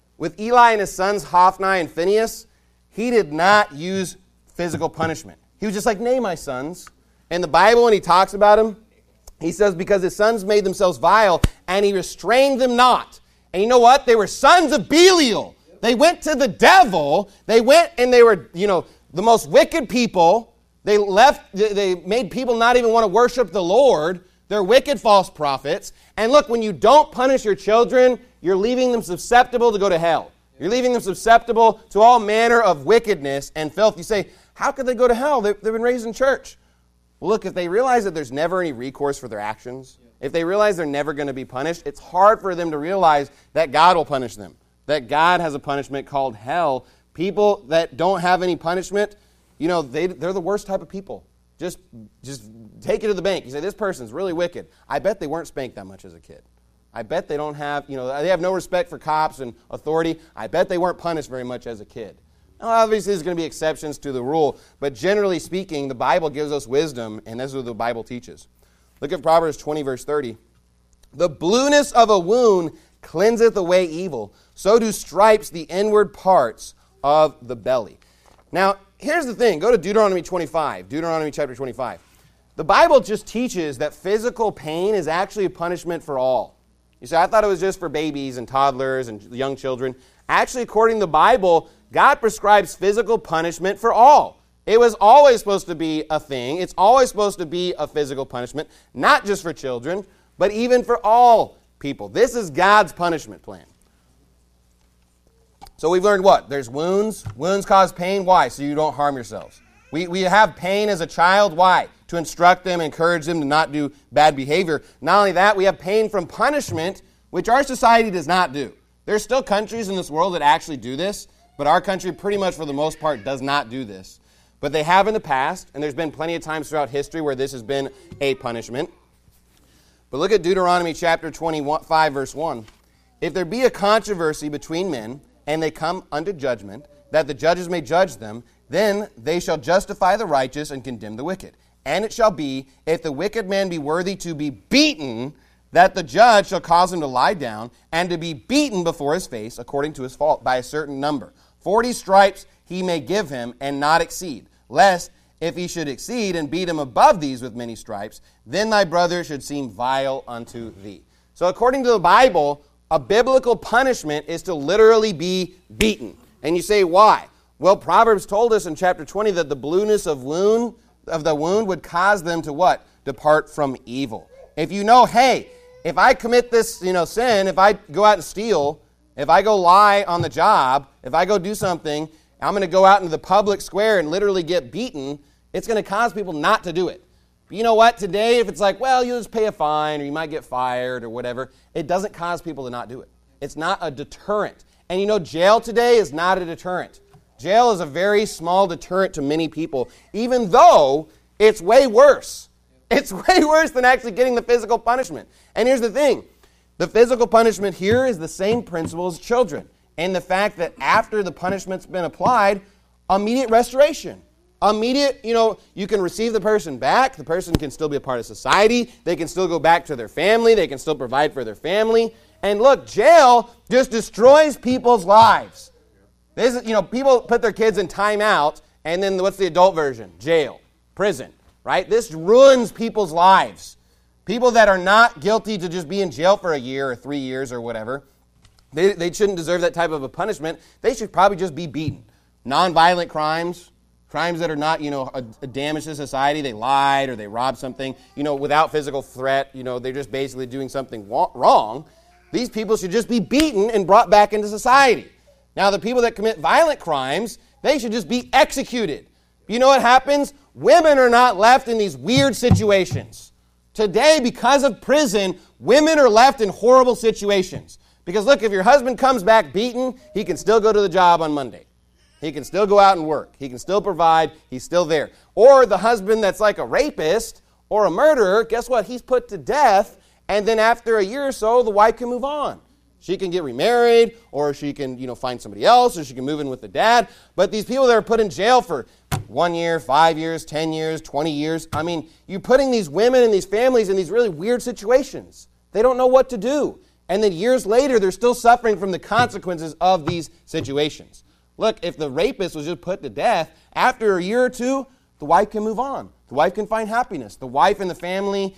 and his sons Hophni and Phinehas, he did not use physical punishment. He was just like, nay, my sons. In the Bible, when he talks about him, he says, because his sons made themselves vile, and he restrained them not. And you know what? They were sons of Belial. They went to the devil. They went and they were, the most wicked people. They made people not even want to worship the Lord. They're wicked false prophets. And look, when you don't punish your children, you're leaving them susceptible to go to hell. You're leaving them susceptible to all manner of wickedness and filth. You say, how could they go to hell? They've been raised in church. Well, look, if they realize that there's never any recourse for their actions, if they realize they're never going to be punished, it's hard for them to realize that God will punish them, that God has a punishment called hell. People that don't have any punishment, they're the worst type of people. Just take it to the bank. You say, this person's really wicked. I bet they weren't spanked that much as a kid. I bet they don't have, they have no respect for cops and authority. I bet they weren't punished very much as a kid. Now, obviously, there's going to be exceptions to the rule, but generally speaking, the Bible gives us wisdom, and this is what the Bible teaches. Look at Proverbs 20, verse 30. The blueness of a wound cleanseth away evil, so do stripes the inward parts of the belly. Now, here's the thing. Go to Deuteronomy 25, Deuteronomy chapter 25. The Bible just teaches that physical pain is actually a punishment for all. You say, I thought it was just for babies and toddlers and young children. Actually, according to the Bible, God prescribes physical punishment for all. It was always supposed to be a thing. It's always supposed to be a physical punishment, not just for children, but even for all people. This is God's punishment plan. So we've learned what? There's wounds. Wounds cause pain. Why? So you don't harm yourselves. We have pain as a child. Why? To instruct them, encourage them to not do bad behavior. Not only that, we have pain from punishment, which our society does not do. There's still countries in this world that actually do this, but our country pretty much for the most part does not do this. But they have in the past, and there's been plenty of times throughout history where this has been a punishment. But look at Deuteronomy chapter 25, verse 1. If there be a controversy between men, and they come unto judgment, that the judges may judge them, then they shall justify the righteous and condemn the wicked. And it shall be, if the wicked man be worthy to be beaten, that the judge shall cause him to lie down, and to be beaten before his face, according to his fault, by a certain number. 40 stripes he may give him, and not exceed. Lest, if he should exceed, and beat him above these with many stripes, then thy brother should seem vile unto thee. So according to the Bible, a biblical punishment is to literally be beaten. And you say, why? Well, Proverbs told us in chapter 20 that the blueness of the wound would cause them to what? Depart from evil. If you know, hey, if I commit this, sin, if I go out and steal, if I go lie on the job, if I go do something, I'm going to go out into the public square and literally get beaten, it's going to cause people not to do it. But you know what? Today, if it's like, well, you'll just pay a fine or you might get fired or whatever, it doesn't cause people to not do it. It's not a deterrent. And jail today is not a deterrent. Jail is a very small deterrent to many people, even though it's way worse. It's way worse than actually getting the physical punishment. And here's the thing. The physical punishment here is the same principle as children. And the fact that after the punishment's been applied, immediate restoration. Immediate, you can receive the person back. The person can still be a part of society. They can still go back to their family. They can still provide for their family. And look, jail just destroys people's lives. This is, people put their kids in timeout, and then what's the adult version? Jail, prison, right? This ruins people's lives. People that are not guilty to just be in jail for a year or 3 years or whatever, they shouldn't deserve that type of a punishment. They should probably just be beaten. Nonviolent crimes that are not, a damage to society. They lied or they robbed something, without physical threat. They're just basically doing something wrong. These people should just be beaten and brought back into society. Now, the people that commit violent crimes, they should just be executed. You know what happens? Women are not left in these weird situations. Today, because of prison, women are left in horrible situations. Because look, if your husband comes back beaten, he can still go to the job on Monday. He can still go out and work. He can still provide. He's still there. Or the husband that's like a rapist or a murderer, guess what? He's put to death, and then after a year or so, the wife can move on. She can get remarried, or she can, find somebody else, or she can move in with the dad. But these people that are put in jail for 1 year, 5 years, 10 years, 20 years, you're putting these women and these families in these really weird situations. They don't know what to do. And then years later, they're still suffering from the consequences of these situations. Look, if the rapist was just put to death, after a year or two, the wife can move on. The wife can find happiness. The wife and the family,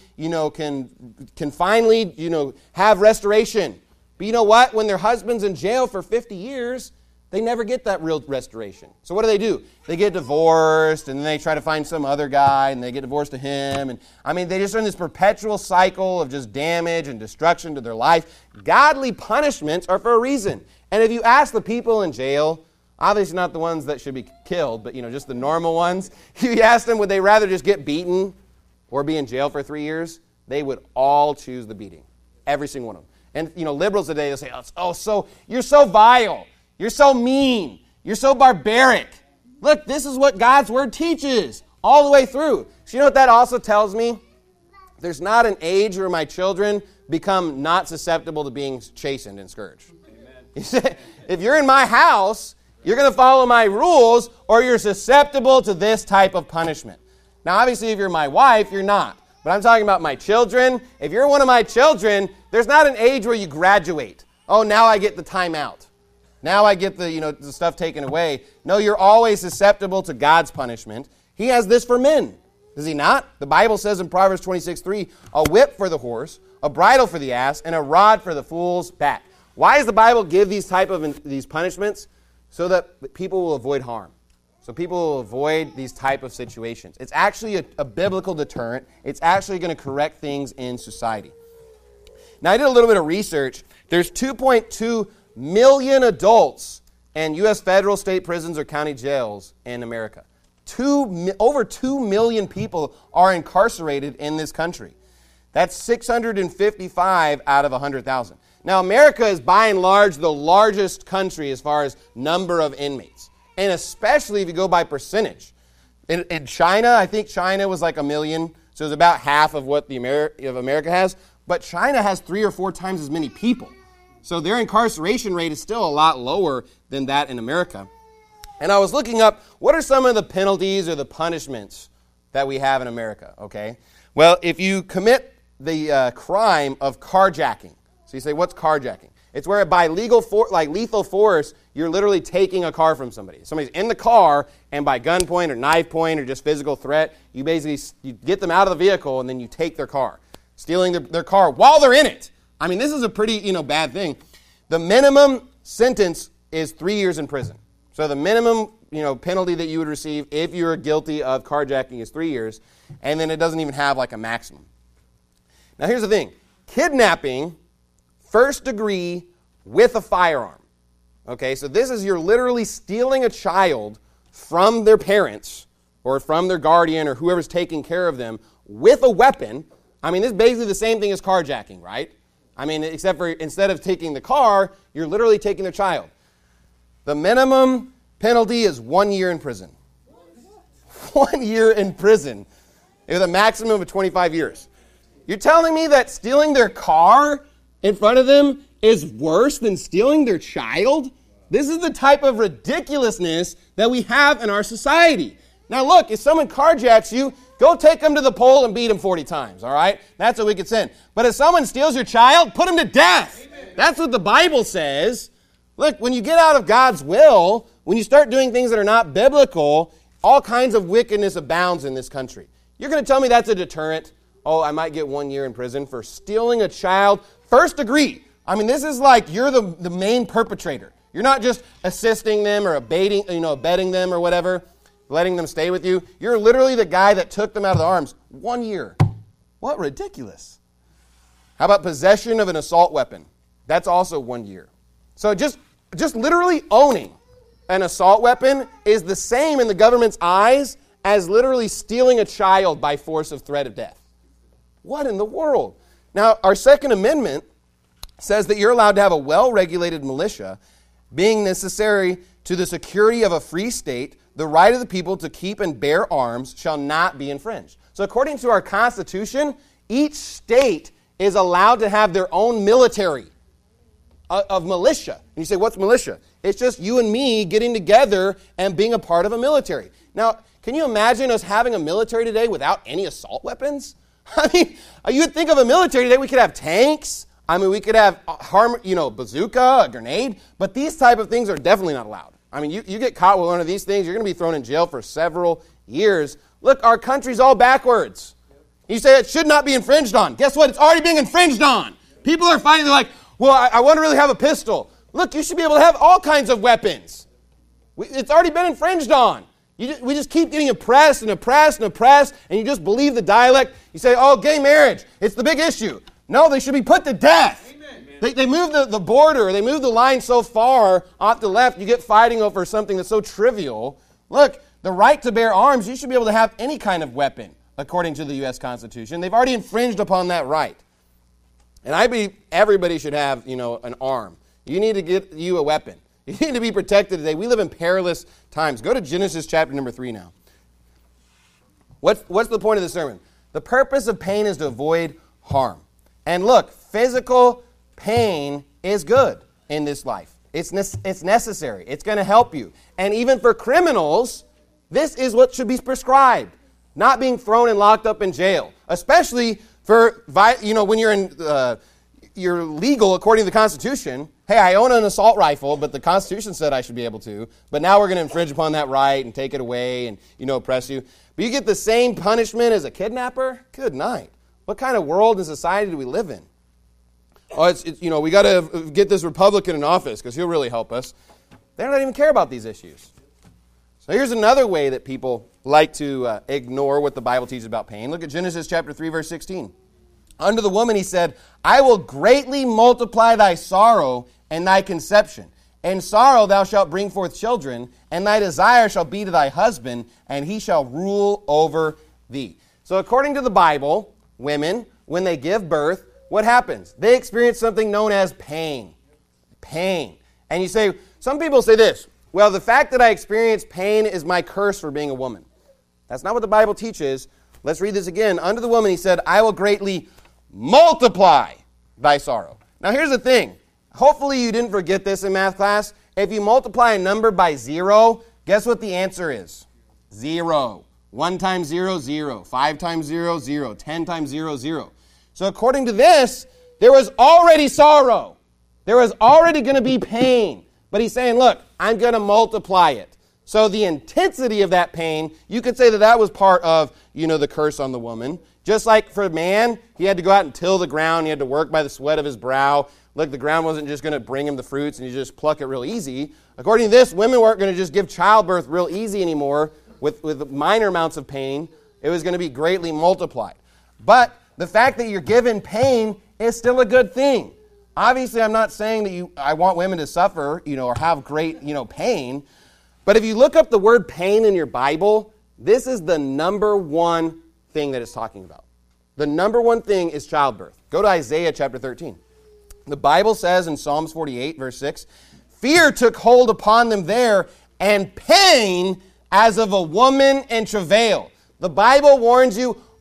can finally, have restoration. But you know what? When their husband's in jail for 50 years, they never get that real restoration. So what do? They get divorced, and then they try to find some other guy, and they get divorced to him. And they just are in this perpetual cycle of just damage and destruction to their life. Godly punishments are for a reason. And if you ask the people in jail, obviously not the ones that should be killed, but just the normal ones, you ask them, would they rather just get beaten or be in jail for 3 years? They would all choose the beating. Every single one of them. And, liberals today, they'll say, so you're so vile. You're so mean. You're so barbaric. Look, this is what God's Word teaches all the way through. So you know what that also tells me? There's not an age where my children become not susceptible to being chastened and scourged. Amen. If you're in my house, you're going to follow my rules, or you're susceptible to this type of punishment. Now, obviously, if you're my wife, you're not. But I'm talking about my children. If you're one of my children, there's not an age where you graduate. Oh, now I get the time out. Now I get the stuff taken away. No, you're always susceptible to God's punishment. He has this for men. Does he not? The Bible says in Proverbs 26:3, a whip for the horse, a bridle for the ass, and a rod for the fool's back. Why does the Bible give these punishments? So that people will avoid harm. So people will avoid these type of situations. It's actually a biblical deterrent. It's actually going to correct things in society. Now, I did a little bit of research. There's 2.2 million adults in U.S. federal, state prisons, or county jails in America. Over 2 million people are incarcerated in this country. That's 655 out of 100,000. Now, America is by and large the largest country as far as number of inmates, and especially if you go by percentage. In China, I think China was like 1 million, so it's about half of what America has, but China has 3 or 4 times as many people. So their incarceration rate is still a lot lower than that in America. And I was looking up, what are some of the penalties or the punishments that we have in America, okay? Well, if you commit the crime of carjacking, so you say, what's carjacking? It's where by lethal force, you're literally taking a car from somebody. Somebody's in the car, and by gunpoint or knife point or just physical threat, you get them out of the vehicle, and then you take their car, stealing their car while they're in it. This is a pretty bad thing. The minimum sentence is 3 years in prison. So the minimum penalty that you would receive if you're guilty of carjacking is 3 years, and then it doesn't even have like a maximum. Now here's the thing. Kidnapping, first degree with a firearm. Okay, so this is you're literally stealing a child from their parents or from their guardian or whoever's taking care of them with a weapon. This is basically the same thing as carjacking, right? Except for instead of taking the car, you're literally taking their child. The minimum penalty is 1 year in prison. 1 year in prison. with a maximum of 25 years. You're telling me that stealing their car in front of them is worse than stealing their child? This is the type of ridiculousness that we have in our society. Now look, if someone carjacks you, go take them to the pole and beat them 40 times, all right? That's a wicked sin. But if someone steals your child, put them to death. Amen. That's what the Bible says. Look, when you get out of God's will, when you start doing things that are not biblical, all kinds of wickedness abounds in this country. You're going to tell me that's a deterrent? Oh, I might get 1 year in prison for stealing a child. First degree. I mean, this is like you're the main perpetrator. You're not just assisting them or abetting them or whatever, letting them stay with you. You're literally the guy that took them out of the arms. 1 year. What ridiculous. How about possession of an assault weapon? That's also 1 year. So just literally owning an assault weapon is the same in the government's eyes as literally stealing a child by force of threat of death. What in the world? Now, our Second Amendment says that you're allowed to have a well-regulated militia, being necessary to the security of a free state. The right of the people to keep and bear arms shall not be infringed. So according to our Constitution, each state is allowed to have their own military of militia. And you say, what's militia? It's just you and me getting together and being a part of a military. Now, can you imagine us having a military today without any assault weapons? I mean, you would think of a military today, we could have tanks. I mean, we could have bazooka, a grenade. But these type of things are definitely not allowed. I mean, you get caught with one of these things, you're going to be thrown in jail for several years. Look, our country's all backwards. You say it should not be infringed on. Guess what? It's already being infringed on. People are fighting. They're like, well, I want to really have a pistol. Look, you should be able to have all kinds of weapons. It's already been infringed on. We just keep getting oppressed and oppressed and oppressed, and you just believe the dialect. You say, oh, gay marriage, it's the big issue. No, they should be put to death. They move the border, they move the line so far off the left, you get fighting over something that's so trivial. Look, the right to bear arms, you should be able to have any kind of weapon, according to the U.S. Constitution. They've already infringed upon that right. And I believe everybody should have, an arm. You need to get you a weapon. You need to be protected today. We live in perilous times. Go to Genesis chapter number 3 now. What's the point of the sermon? The purpose of pain is to avoid harm. And look, physical pain is good in this life. It's necessary. It's going to help you. And even for criminals, this is what should be prescribed. Not being thrown and locked up in jail. Especially for, when you're legal according to the Constitution. Hey, I own an assault rifle, but the Constitution said I should be able to. But now we're going to infringe upon that right and take it away and, oppress you. But you get the same punishment as a kidnapper? Good night. What kind of world and society do we live in? Oh, we got to get this Republican in office because he'll really help us. They don't even care about these issues. So here's another way that people like to ignore what the Bible teaches about pain. Look at Genesis chapter 3, verse 16. Unto the woman he said, I will greatly multiply thy sorrow and thy conception. In sorrow thou shalt bring forth children, and thy desire shall be to thy husband, and he shall rule over thee. So according to the Bible, women, when they give birth, what happens? They experience something known as pain. Pain. And you say, some people say this, well, the fact that I experience pain is my curse for being a woman. That's not what the Bible teaches. Let's read this again. Unto the woman he said, I will greatly multiply thy sorrow. Now here's the thing. Hopefully you didn't forget this in math class. If you multiply a number by 0, guess what the answer is? 0. 1 times 0, 0. 5 times 0, 0. 10 times 0, 0. So according to this, there was already sorrow. There was already going to be pain. But he's saying, look, I'm going to multiply it. So the intensity of that pain, you could say that was part of, the curse on the woman. Just like for man, he had to go out and till the ground. He had to work by the sweat of his brow. Look, the ground wasn't just going to bring him the fruits and you just pluck it real easy. According to this, women weren't going to just give childbirth real easy anymore with minor amounts of pain. It was going to be greatly multiplied. But the fact that you're given pain is still a good thing. Obviously, I'm not saying that I want women to suffer, or have great, pain. But if you look up the word pain in your Bible, this is the number one thing that it's talking about. The number one thing is childbirth. Go to Isaiah chapter 13. The Bible says in Psalms 48, verse 6, fear took hold upon them there, and pain as of a woman in travail. The Bible warns you,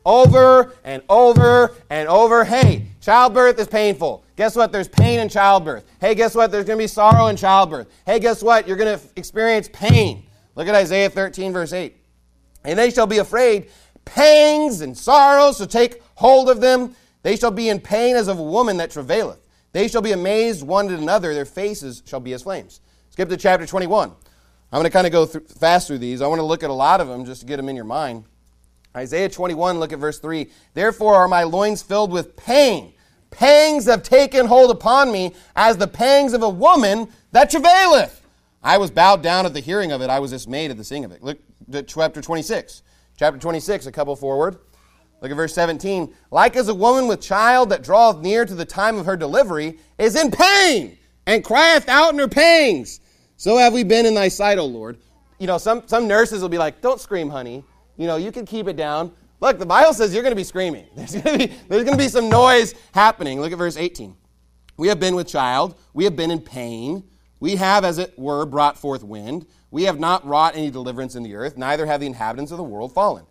over and over and over. Hey, childbirth is painful. Guess what? There's pain in childbirth. Hey, guess what? There's going to be sorrow in childbirth. Hey, guess what? You're going to experience pain. Look at Isaiah 13, verse 8. And they shall be afraid. Pangs and sorrows shall take hold of them. They shall be in pain as of a woman that travaileth. They shall be amazed one at another. Their faces shall be as flames. Skip to chapter 21. I'm going to kind of go fast through these. I want to look at a lot of them just to get them in your mind. Isaiah 21, look at verse 3. Therefore are my loins filled with pain. Pangs have taken hold upon me as the pangs of a woman that travaileth. I was bowed down at the hearing of it. I was dismayed at the seeing of it. Look at chapter 26. Chapter 26, a couple forward. Look at verse 17. Like as a woman with child that draweth near to the time of her delivery is in pain and crieth out in her pangs. So have we been in thy sight, O Lord. You know, some nurses will be like, don't scream, honey. You know, you can keep it down. Look, the Bible says you're going to be screaming. There's going to be some noise happening. Look at verse 18. We have been with child. We have been in pain. We have, as it were, brought forth wind. We have not wrought any deliverance in the earth, neither have the inhabitants of the world fallen.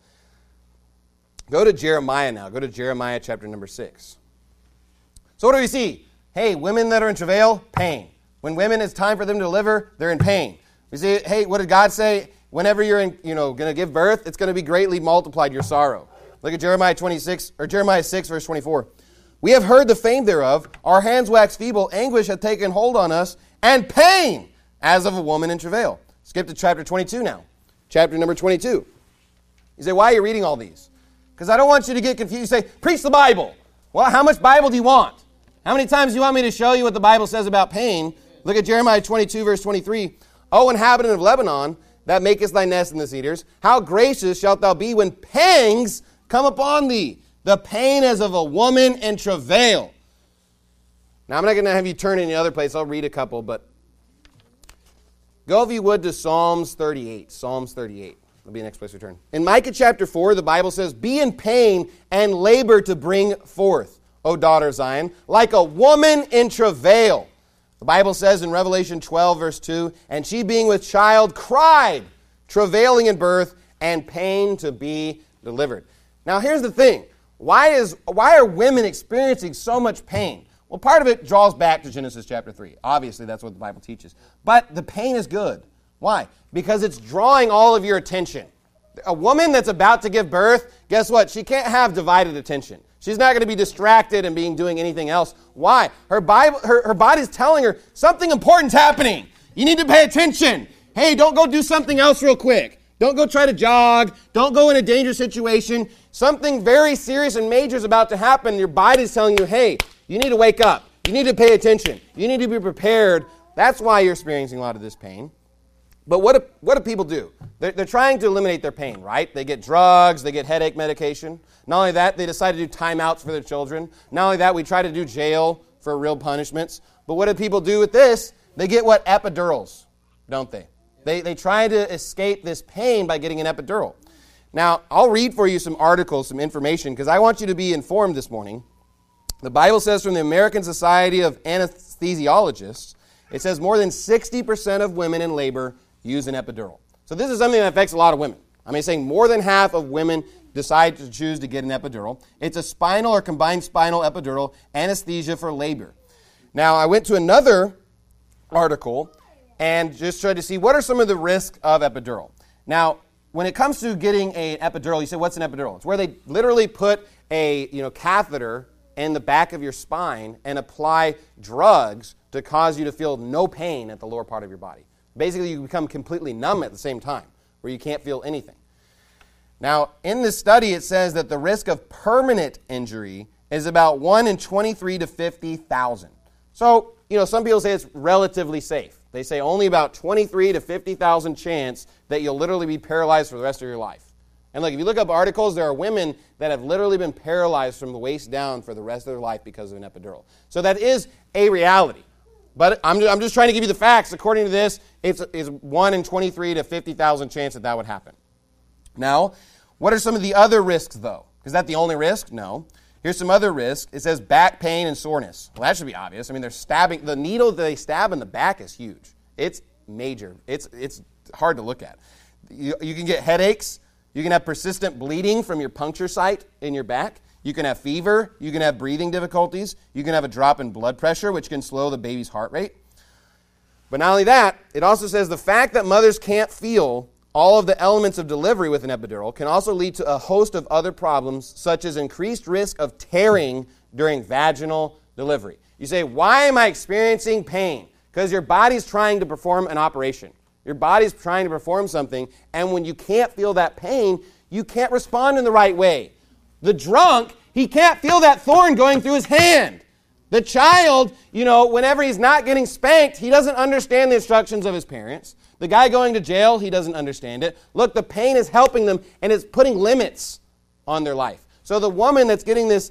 Go to Jeremiah now. Go to Jeremiah chapter number 6. So what do we see? Hey, women that are in travail, pain. When women, it's time for them to deliver, they're in pain. We see, hey, what did God say? Whenever you're going to give birth, it's going to be greatly multiplied, your sorrow. Look at Jeremiah 6, verse 24. We have heard the fame thereof. Our hands wax feeble. Anguish hath taken hold on us, and pain as of a woman in travail. Skip to chapter 22 now. Chapter number 22. You say, why are you reading all these? Because I don't want you to get confused. You say, preach the Bible. Well, how much Bible do you want? How many times do you want me to show you what the Bible says about pain? Look at Jeremiah 22, verse 23. O inhabitant of Lebanon, that makest thy nest in the cedars, how gracious shalt thou be when pangs come upon thee, the pain as of a woman in travail. Now, I'm not going to have you turn any other place. I'll read a couple, but go, if you would, to Psalms 38. Psalms 38. That'll be the next place we turn. In Micah chapter 4, the Bible says, be in pain and labor to bring forth, O daughter of Zion, like a woman in travail. The Bible says in Revelation 12, verse 2, and she being with child cried, travailing in birth, and pain to be delivered. Now here's the thing. Why are women experiencing so much pain? Well, part of it draws back to Genesis chapter 3. Obviously, that's what the Bible teaches. But the pain is good. Why? Because it's drawing all of your attention. A woman that's about to give birth, guess what? She can't have divided attention. She's not going to be distracted and doing anything else. Why? Her body's telling her something important's happening. You need to pay attention. Hey, don't go do something else real quick. Don't go try to jog. Don't go in a dangerous situation. Something very serious and major is about to happen. Your body's telling you, hey, you need to wake up. You need to pay attention. You need to be prepared. That's why you're experiencing a lot of this pain. But what do people do? They're trying to eliminate their pain, right? They get drugs, they get headache medication. Not only that, they decide to do timeouts for their children. Not only that, we try to do jail for real punishments. But what do people do with this? They get what? Epidurals, don't they? They try to escape this pain by getting an epidural. Now, I'll read for you some articles, some information, because I want you to be informed this morning. The Bible says from the American Society of Anesthesiologists, it says more than 60% of women in labor use an epidural. So this is something that affects a lot of women. I'm saying more than half of women decide to choose to get an epidural. It's a spinal or combined spinal epidural anesthesia for labor. Now, I went to another article and just tried to see what are some of the risks of epidural. Now, when it comes to getting an epidural, you say, what's an epidural? It's where they literally put a catheter in the back of your spine and apply drugs to cause you to feel no pain at the lower part of your body. Basically, you become completely numb at the same time, where you can't feel anything. Now, in this study, it says that the risk of permanent injury is about 1 in 23 to 50,000. So, some people say it's relatively safe. They say only about 23 to 50,000 chance that you'll literally be paralyzed for the rest of your life. And look, if you look up articles, there are women that have literally been paralyzed from the waist down for the rest of their life because of an epidural. So that is a reality. But I'm just trying to give you the facts. According to this, it's 1 in 23 to 50,000 chance that would happen. Now, what are some of the other risks, though? Is that the only risk? No. Here's some other risks. It says back pain and soreness. Well, that should be obvious. They're stabbing. The needle that they stab in the back is huge. It's major. It's hard to look at. You can get headaches. You can have persistent bleeding from your puncture site in your back. You can have fever. You can have breathing difficulties. You can have a drop in blood pressure, which can slow the baby's heart rate. But not only that, it also says the fact that mothers can't feel all of the elements of delivery with an epidural can also lead to a host of other problems, such as increased risk of tearing during vaginal delivery. You say, why am I experiencing pain? Because your body's trying to perform an operation. Your body's trying to perform something, and when you can't feel that pain, you can't respond in the right way. The drunk, he can't feel that thorn going through his hand. The child, whenever he's not getting spanked, he doesn't understand the instructions of his parents. The guy going to jail, he doesn't understand it. Look, the pain is helping them, and it's putting limits on their life. So the woman that's getting this,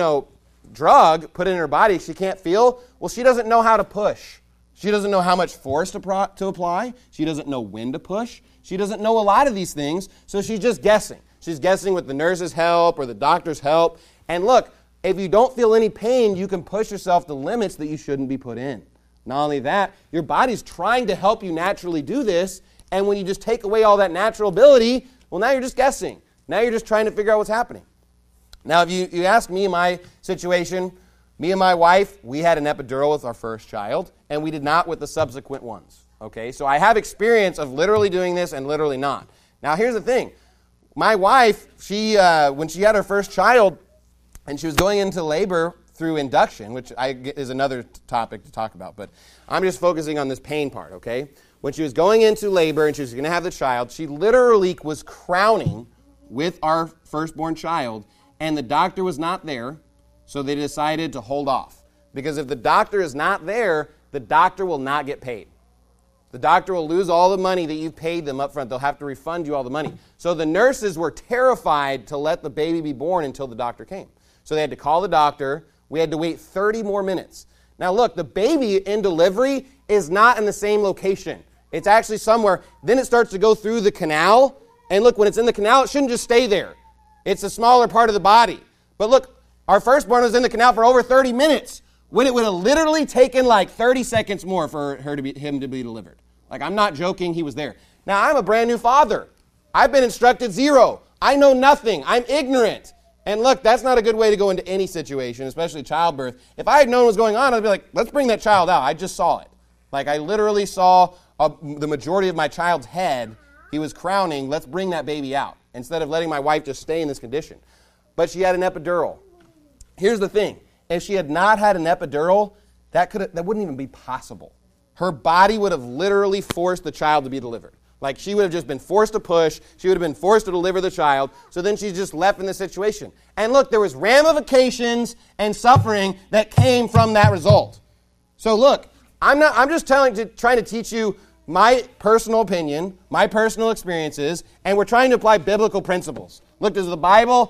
drug put in her body, she can't feel, well, she doesn't know how to push. She doesn't know how much force to apply. She doesn't know when to push. She doesn't know a lot of these things, so she's just guessing. She's guessing with the nurse's help or the doctor's help. And look, if you don't feel any pain, you can push yourself to limits that you shouldn't be put in. Not only that, your body's trying to help you naturally do this, and when you just take away all that natural ability, well, now you're just guessing. Now you're just trying to figure out what's happening. Now, if you ask me my situation, me and my wife, we had an epidural with our first child, and we did not with the subsequent ones. Okay, so I have experience of literally doing this and literally not. Now, here's the thing. My wife, when she had her first child, and she was going into labor through induction, which is another topic to talk about, but I'm just focusing on this pain part, okay? When she was going into labor and she was going to have the child, she literally was crowning with our firstborn child, and the doctor was not there, so they decided to hold off. Because if the doctor is not there, the doctor will not get paid. The doctor will lose all the money that you've paid them up front. They'll have to refund you all the money. So the nurses were terrified to let the baby be born until the doctor came. So they had to call the doctor. We had to wait 30 more minutes. Now look, the baby in delivery is not in the same location. It's actually somewhere. Then it starts to go through the canal. And look, when it's in the canal, it shouldn't just stay there. It's a smaller part of the body. But look, our firstborn was in the canal for over 30 minutes when it would have literally taken like 30 seconds more for him to be delivered. Like, I'm not joking, he was there. Now, I'm a brand new father. I've been instructed zero. I know nothing. I'm ignorant. And look, that's not a good way to go into any situation, especially childbirth. If I had known what was going on, I'd be like, let's bring that child out. I just saw it. Like, I literally saw the majority of my child's head. He was crowning. Let's bring that baby out instead of letting my wife just stay in this condition. But she had an epidural. Here's the thing. If she had not had an epidural, that wouldn't even be possible. Her body would have literally forced the child to be delivered. Like, she would have just been forced to push. She would have been forced to deliver the child. So then she's just left in this situation. And look, there was ramifications and suffering that came from that result. So look, I'm just trying to teach you my personal opinion, my personal experiences, and we're trying to apply biblical principles. Look, does the Bible,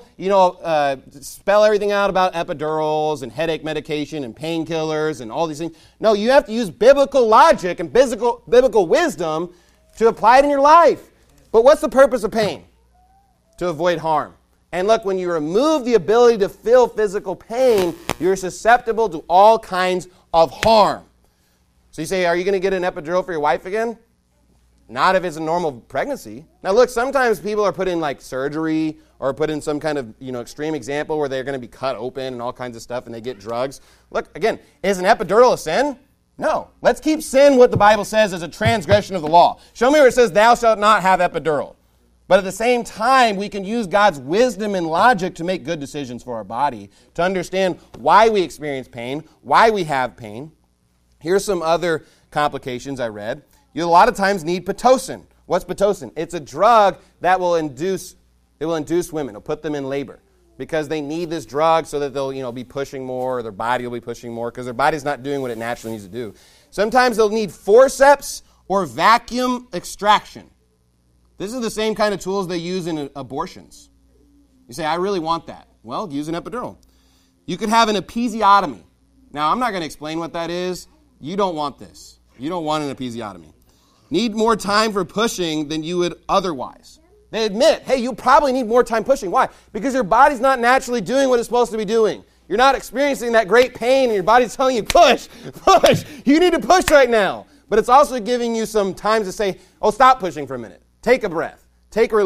spell everything out about epidurals and headache medication and painkillers and all these things? No, you have to use biblical logic and biblical wisdom to apply it in your life. But what's the purpose of pain? To avoid harm. And look, when you remove the ability to feel physical pain, you're susceptible to all kinds of harm. So you say, are you going to get an epidural for your wife again? Not if it's a normal pregnancy. Now look, sometimes people are put in like surgery or put in some kind of extreme example where they're going to be cut open and all kinds of stuff and they get drugs. Look, again, is an epidural a sin? No. Let's keep sin what the Bible says is a transgression of the law. Show me where it says thou shalt not have epidural. But at the same time, we can use God's wisdom and logic to make good decisions for our body, to understand why we experience pain, why we have pain. Here's some other complications I read. You a lot of times need Pitocin. What's Pitocin? It's a drug that will induce women. It'll put them in labor because they need this drug so that they'll be pushing more, or their body will be pushing more because their body's not doing what it naturally needs to do. Sometimes they'll need forceps or vacuum extraction. This is the same kind of tools they use in abortions. You say, I really want that. Well, use an epidural. You could have an episiotomy. Now, I'm not going to explain what that is. You don't want this. You don't want an episiotomy. Need more time for pushing than you would otherwise. They admit, hey, you probably need more time pushing. Why? Because your body's not naturally doing what it's supposed to be doing. You're not experiencing that great pain and your body's telling you, push, push. You need to push right now. But it's also giving you some time to say, oh, stop pushing for a minute. Take a breath. Take a relief.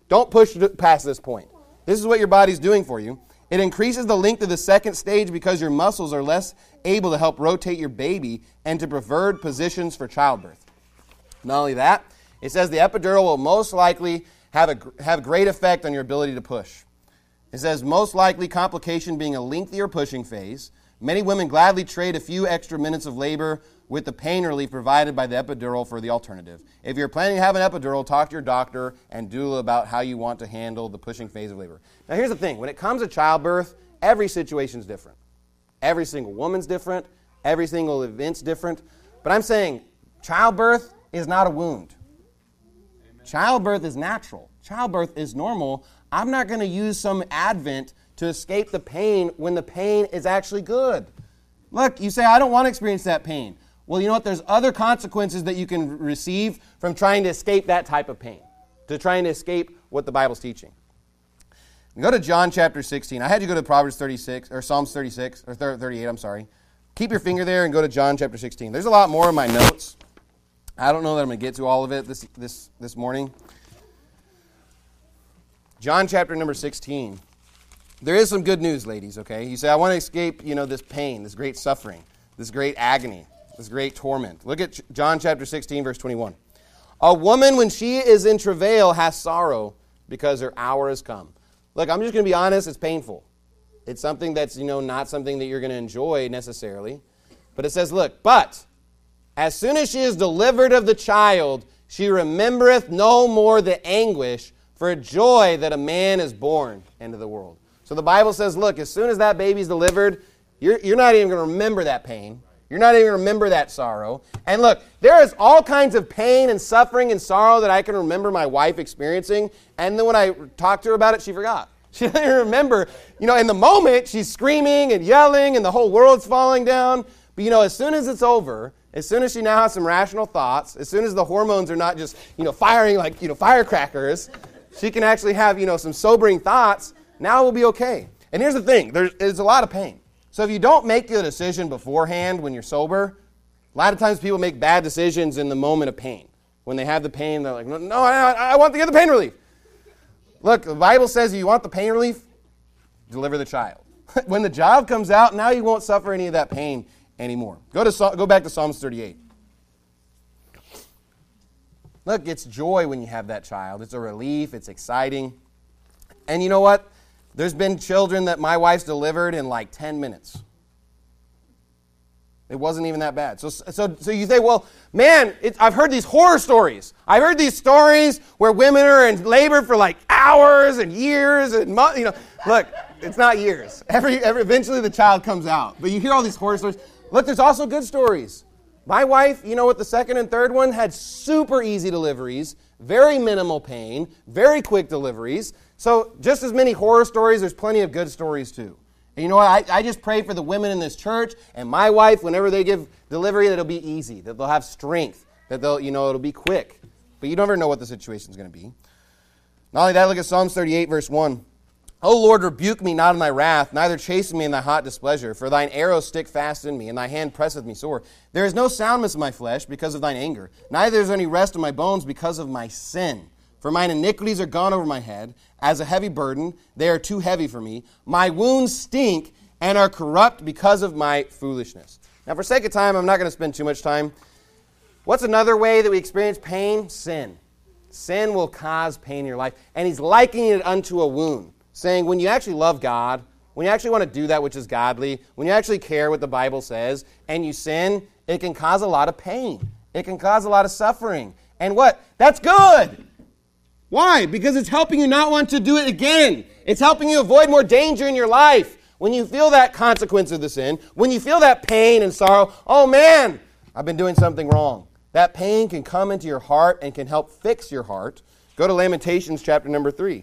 Don't push past this point. This is what your body's doing for you. It increases the length of the second stage because your muscles are less able to help rotate your baby and to preferred positions for childbirth. Not only that, it says the epidural will most likely have great effect on your ability to push. It says most likely complication being a lengthier pushing phase. Many women gladly trade a few extra minutes of labor with the pain relief provided by the epidural for the alternative. If you're planning to have an epidural, talk to your doctor and doula about how you want to handle the pushing phase of labor. Now here's the thing. When it comes to childbirth, every situation's different. Every single woman's different. Every single event's different. But I'm saying childbirth is not a wound. Amen. Childbirth is natural. Childbirth is normal. I'm not going to use some Advent to escape the pain when the pain is actually good. Look, you say, I don't want to experience that pain. Well, you know what? There's other consequences that you can receive from trying to escape that type of pain, to trying to escape what the Bible's teaching. Go to John chapter 16. I had you go to Proverbs 36, or Psalms 36, or 38, I'm sorry. Keep your finger there and go to John chapter 16. There's a lot more in my notes. I don't know that I'm going to get to all of it this morning. John chapter number 16. There is some good news, ladies, okay? You say, I want to escape, this pain, this great suffering, this great agony, this great torment. Look at John chapter 16, verse 21. A woman, when she is in travail, has sorrow because her hour has come. Look, I'm just going to be honest, it's painful. It's something that's, not something that you're going to enjoy necessarily. But it says, look, but as soon as she is delivered of the child, she remembereth no more the anguish for joy that a man is born into the world. So the Bible says, look, as soon as that baby's delivered, you're not even going to remember that pain. You're not even going to remember that sorrow. And look, there is all kinds of pain and suffering and sorrow that I can remember my wife experiencing. And then when I talked to her about it, she forgot. She didn't remember. In the moment, she's screaming and yelling and the whole world's falling down. But, as soon as it's over, as soon as she now has some rational thoughts, as soon as the hormones are not just, firing like, firecrackers, she can actually have, some sobering thoughts. Now it will be okay. And here's the thing. There's a lot of pain. So if you don't make the decision beforehand when you're sober, a lot of times people make bad decisions in the moment of pain. When they have the pain, they're like, no, I want to get the pain relief. Look, the Bible says if you want the pain relief, deliver the child. When the child comes out, now you won't suffer any of that pain anymore. Go back to Psalms 38. Look, it's joy when you have that child. It's a relief. It's exciting. And you know what? There's been children that my wife's delivered in like 10 minutes. It wasn't even that bad. So you say, well, man, I've heard these horror stories. I've heard these stories where women are in labor for like hours and years and months. Look, it's not years. Eventually the child comes out. But you hear all these horror stories. Look, there's also good stories. My wife, with the second and third one, had super easy deliveries, very minimal pain, very quick deliveries. So just as many horror stories, there's plenty of good stories too. And you know what? I just pray for the women in this church and my wife, whenever they give delivery, that it'll be easy, that they'll have strength, that it'll be quick. But you never know what the situation's going to be. Not only that, look at Psalms 38, verse 1. O Lord, rebuke me not in thy wrath, neither chasten me in thy hot displeasure. For thine arrows stick fast in me, and thy hand presseth me sore. There is no soundness in my flesh because of thine anger, neither is there any rest in my bones because of my sin. For mine iniquities are gone over my head. As a heavy burden, they are too heavy for me. My wounds stink and are corrupt because of my foolishness. Now, for sake of time, I'm not going to spend too much time. What's another way that we experience pain? Sin. Sin will cause pain in your life. And he's likening it unto a wound, saying when you actually love God, when you actually want to do that which is godly, when you actually care what the Bible says, and you sin, it can cause a lot of pain. It can cause a lot of suffering. And what? That's good. Why? Because it's helping you not want to do it again. It's helping you avoid more danger in your life. When you feel that consequence of the sin, when you feel that pain and sorrow, oh man, I've been doing something wrong. That pain can come into your heart and can help fix your heart. Go to Lamentations chapter number 3.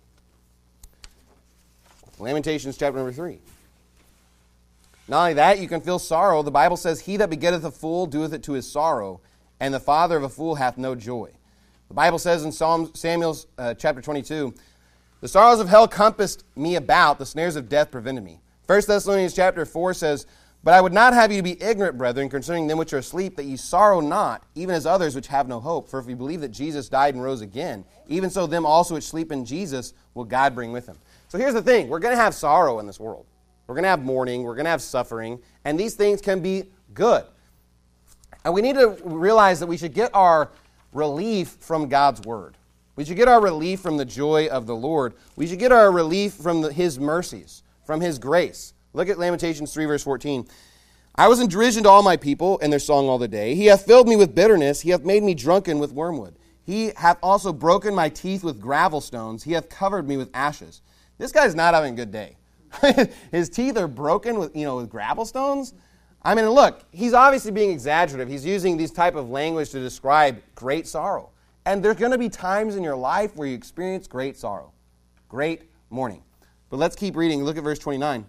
Lamentations chapter number 3. Not only that, you can feel sorrow. The Bible says, he that begetteth a fool doeth it to his sorrow, and the father of a fool hath no joy. The Bible says in Samuel chapter 22, the sorrows of hell compassed me about, the snares of death prevented me. 1 Thessalonians chapter 4 says, But I would not have you to be ignorant, brethren, concerning them which are asleep, that ye sorrow not, even as others which have no hope. For if we believe that Jesus died and rose again, even so them also which sleep in Jesus will God bring with him. So here's the thing. We're going to have sorrow in this world. We're going to have mourning. We're going to have suffering. And these things can be good. And we need to realize that we should get our relief from God's word. We should get our relief from the joy of the Lord. We should get our relief from his mercies, from his grace. Look at Lamentations 3, verse 14. I was in derision to all my people, and their song all the day. He hath filled me with bitterness. He hath made me drunken with wormwood. He hath also broken my teeth with gravel stones. He hath covered me with ashes. This guy's not having a good day. His teeth are broken with gravel stones. I mean, look, he's obviously being exaggerative. He's using these type of language to describe great sorrow. And there's going to be times in your life where you experience great sorrow, great mourning. But let's keep reading. Look at verse 21.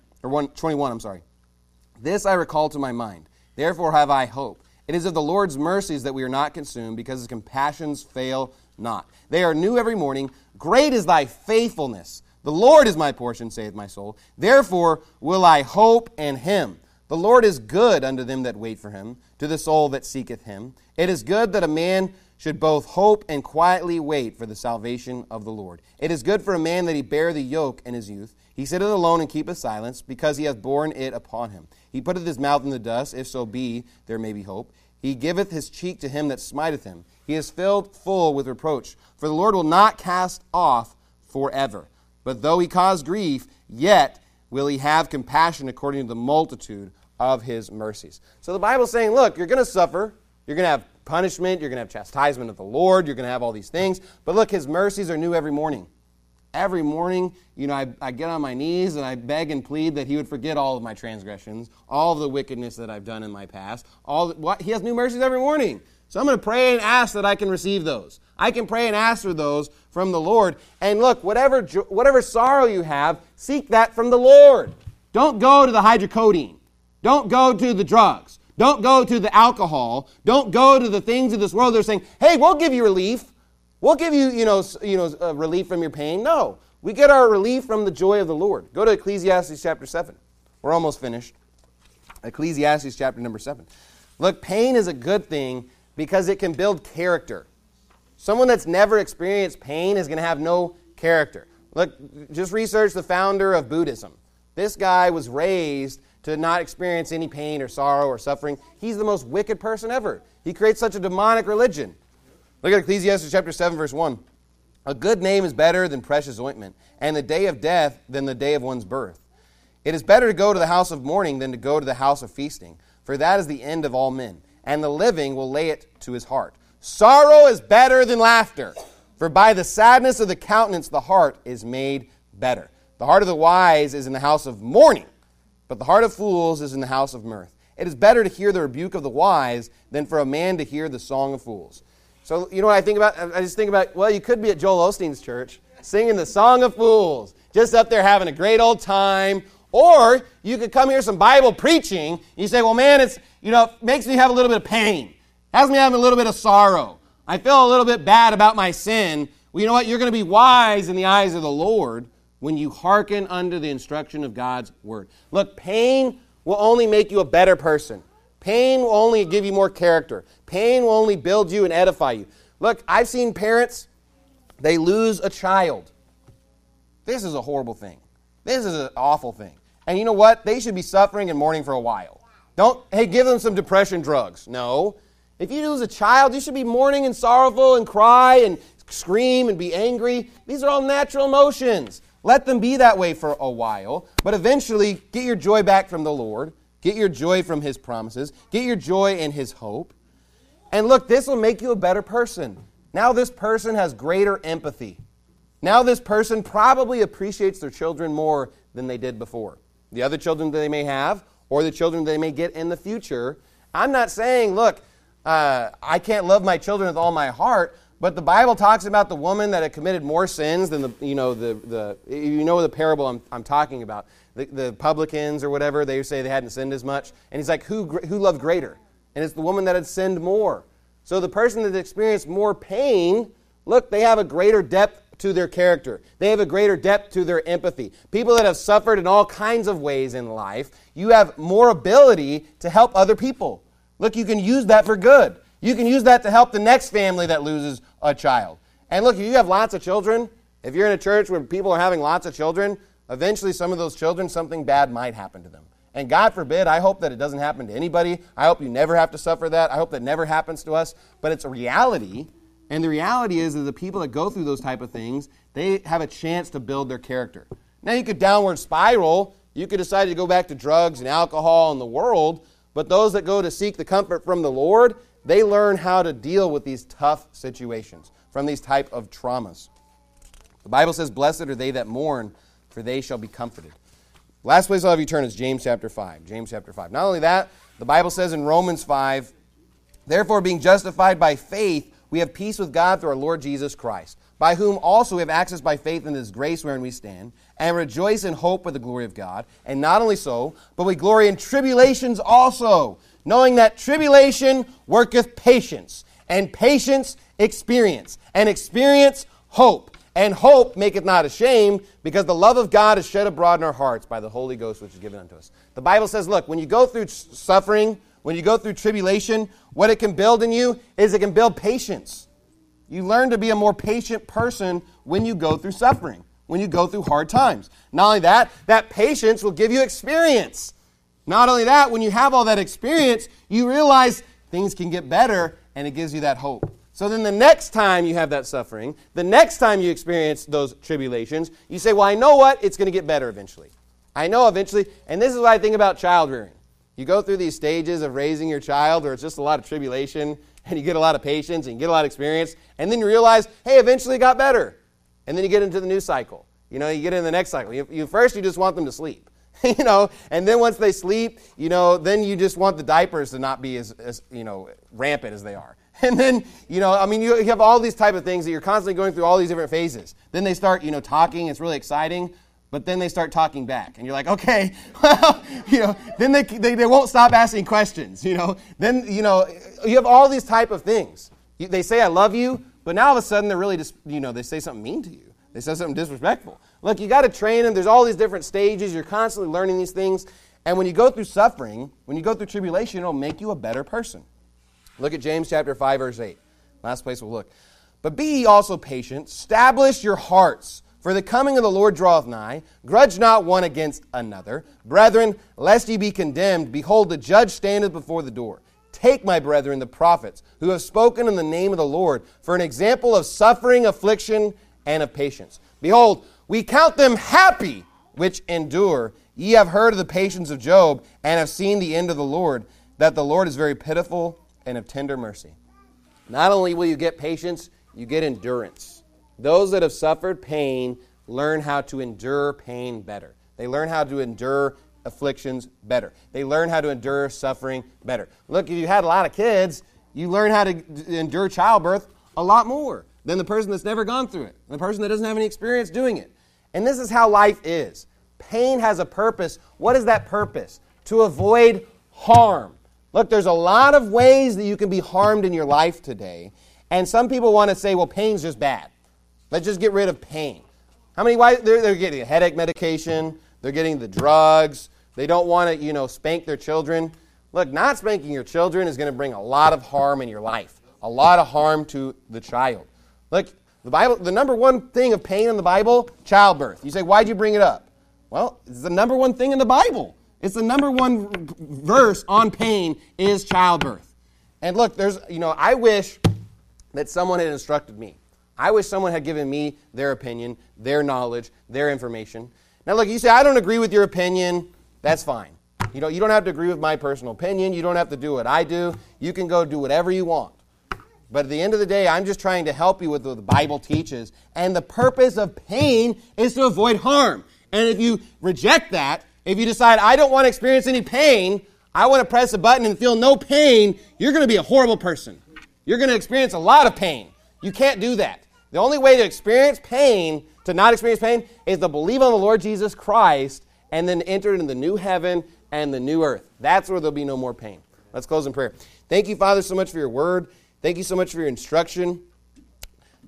This I recall to my mind. Therefore have I hope. It is of the Lord's mercies that we are not consumed, because his compassions fail not. They are new every morning. Great is thy faithfulness. The Lord is my portion, saith my soul. Therefore will I hope in him. The Lord is good unto them that wait for him, to the soul that seeketh him. It is good that a man should both hope and quietly wait for the salvation of the Lord. It is good for a man that he bear the yoke in his youth. He sitteth alone and keepeth silence, because he hath borne it upon him. He putteth his mouth in the dust, if so be there may be hope. He giveth his cheek to him that smiteth him. He is filled full with reproach. For the Lord will not cast off forever. But though he cause grief, yet will he have compassion according to the multitude of his mercies. So the Bible's saying, look, you're going to suffer. You're going to have punishment. You're going to have chastisement of the Lord. You're going to have all these things. But look, his mercies are new every morning. Every morning, I get on my knees and I beg and plead that he would forget all of my transgressions, all of the wickedness that I've done in my past. He has new mercies every morning. So I'm going to pray and ask that I can receive those. I can pray and ask for those from the Lord. And look, whatever sorrow you have, seek that from the Lord. Don't go to the hydrocodone. Don't go to the drugs. Don't go to the alcohol. Don't go to the things of this world. They're saying, hey, we'll give you relief. We'll give you, relief from your pain. No, we get our relief from the joy of the Lord. Go to Ecclesiastes chapter 7. We're almost finished. Ecclesiastes chapter number 7. Look, pain is a good thing because it can build character. Someone that's never experienced pain is going to have no character. Look, just research the founder of Buddhism. This guy was raised to not experience any pain or sorrow or suffering. He's the most wicked person ever. He creates such a demonic religion. Look at Ecclesiastes chapter 7, verse 1. A good name is better than precious ointment, and the day of death than the day of one's birth. It is better to go to the house of mourning than to go to the house of feasting, for that is the end of all men, and the living will lay it to his heart. Sorrow is better than laughter, for by the sadness of the countenance the heart is made better. The heart of the wise is in the house of mourning, but the heart of fools is in the house of mirth. It is better to hear the rebuke of the wise than for a man to hear the song of fools. So, you know what I think about? I just think about, well, you could be at Joel Osteen's church singing the Song of Fools, just up there having a great old time. Or you could come hear some Bible preaching. And you say, well, man, it makes me have a little bit of pain. Has me having a little bit of sorrow. I feel a little bit bad about my sin. Well, you know what? You're going to be wise in the eyes of the Lord when you hearken unto the instruction of God's word. Look, pain will only make you a better person. Pain will only give you more character. Pain will only build you and edify you. Look, I've seen parents, they lose a child. This is a horrible thing. This is an awful thing. And you know what? They should be suffering and mourning for a while. Give them some depression drugs. No. If you lose a child, you should be mourning and sorrowful and cry and scream and be angry. These are all natural emotions. Let them be that way for a while. But eventually, get your joy back from the Lord. Get your joy from his promises. Get your joy in his hope. And look, this will make you a better person. Now this person has greater empathy. Now this person probably appreciates their children more than they did before. The other children that they may have, or the children they may get in the future. I'm not saying, look, I can't love my children with all my heart, but the Bible talks about the woman that had committed more sins than the parable I'm talking about. The publicans or whatever, they say they hadn't sinned as much. And he's like, who loved greater? And it's the woman that had sinned more. So the person that experienced more pain, look, they have a greater depth to their character. They have a greater depth to their empathy. People that have suffered in all kinds of ways in life, you have more ability to help other people. Look, you can use that for good. You can use that to help the next family that loses a child. And look, if you have lots of children, if you're in a church where people are having lots of children, eventually some of those children, something bad might happen to them. And God forbid, I hope that it doesn't happen to anybody. I hope you never have to suffer that. I hope that never happens to us. But it's a reality. And the reality is that the people that go through those type of things, they have a chance to build their character. Now you could downward spiral. You could decide to go back to drugs and alcohol and the world. But those that go to seek the comfort from the Lord, they learn how to deal with these tough situations, from these type of traumas. The Bible says, blessed are they that mourn, for they shall be comforted. Last place I'll have you turn is James chapter 5. James chapter 5. Not only that, the Bible says in Romans 5, therefore being justified by faith, we have peace with God through our Lord Jesus Christ, by whom also we have access by faith into this grace wherein we stand, and rejoice in hope of the glory of God. And not only so, but we glory in tribulations also, knowing that tribulation worketh patience, and patience experience, and experience hope. And hope maketh not ashamed, because the love of God is shed abroad in our hearts by the Holy Ghost which is given unto us. The Bible says, look, when you go through suffering, when you go through tribulation, what it can build in you is it can build patience. You learn to be a more patient person when you go through suffering, when you go through hard times. Not only that, that patience will give you experience. Not only that, when you have all that experience, you realize things can get better, and it gives you that hope. So then the next time you have that suffering, the next time you experience those tribulations, you say, well, I know what? It's going to get better eventually. I know eventually. And this is what I think about child rearing. You go through these stages of raising your child where it's just a lot of tribulation, and you get a lot of patience, and you get a lot of experience, and then you realize, hey, eventually it got better. And then you get into the new cycle. You get into the next cycle. First, you just want them to sleep. And then once they sleep, then you just want the diapers to not be as rampant as they are. And then, you have all these type of things that you're constantly going through all these different phases. Then they start, talking. It's really exciting. But then they start talking back. And you're like, okay, well, then they won't stop asking questions, Then, you have all these type of things. They say, I love you. But now all of a sudden they're really just, they say something mean to you. They say something disrespectful. Look, you got to train them. There's all these different stages. You're constantly learning these things. And when you go through suffering, when you go through tribulation, it'll make you a better person. Look at James chapter 5, verse 8. Last place we'll look. But be ye also patient, establish your hearts, for the coming of the Lord draweth nigh. Grudge not one against another. Brethren, lest ye be condemned, behold, the judge standeth before the door. Take, my brethren, the prophets, who have spoken in the name of the Lord, for an example of suffering, affliction, and of patience. Behold, we count them happy which endure. Ye have heard of the patience of Job, and have seen the end of the Lord, that the Lord is very pitiful and of tender mercy. Not only will you get patience, you get endurance. Those that have suffered pain learn how to endure pain better. They learn how to endure afflictions better. They learn how to endure suffering better. Look, if you had a lot of kids, you learn how to endure childbirth a lot more than the person that's never gone through it, the person that doesn't have any experience doing it. And this is how life is. Pain has a purpose. What is that purpose? To avoid harm. Look, there's a lot of ways that you can be harmed in your life today. And some people want to say, well, pain's just bad. Let's just get rid of pain. Why? They're getting a headache medication. They're getting the drugs. They don't want to, spank their children. Look, not spanking your children is going to bring a lot of harm in your life. A lot of harm to the child. Look, the Bible, the number one thing of pain in the Bible, childbirth. You say, why'd you bring it up? Well, it's the number one thing in the Bible. It's the number one verse on pain is childbirth. And look, I wish that someone had instructed me. I wish someone had given me their opinion, their knowledge, their information. Now look, you say, I don't agree with your opinion. That's fine. You don't have to agree with my personal opinion. You don't have to do what I do. You can go do whatever you want. But at the end of the day, I'm just trying to help you with what the Bible teaches. And the purpose of pain is to avoid harm. And if you reject that, if you decide, I don't want to experience any pain, I want to press a button and feel no pain, you're going to be a horrible person. You're going to experience a lot of pain. You can't do that. The only way to experience pain, to not experience pain, is to believe on the Lord Jesus Christ and then enter into the new heaven and the new earth. That's where there'll be no more pain. Let's close in prayer. Thank you, Father, so much for your word. Thank you so much for your instruction.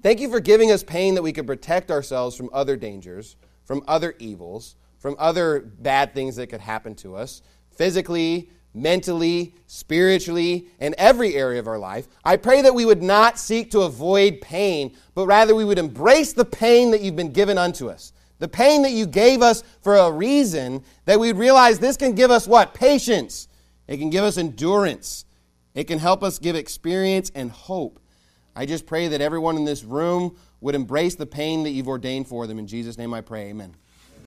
Thank you for giving us pain that we could protect ourselves from other dangers, from other evils, from other bad things that could happen to us, physically, mentally, spiritually, in every area of our life. I pray that we would not seek to avoid pain, but rather we would embrace the pain that you've been given unto us. The pain that you gave us for a reason, that we'd realize this can give us what? Patience. It can give us endurance. It can help us give experience and hope. I just pray that everyone in this room would embrace the pain that you've ordained for them. In Jesus' name I pray, amen.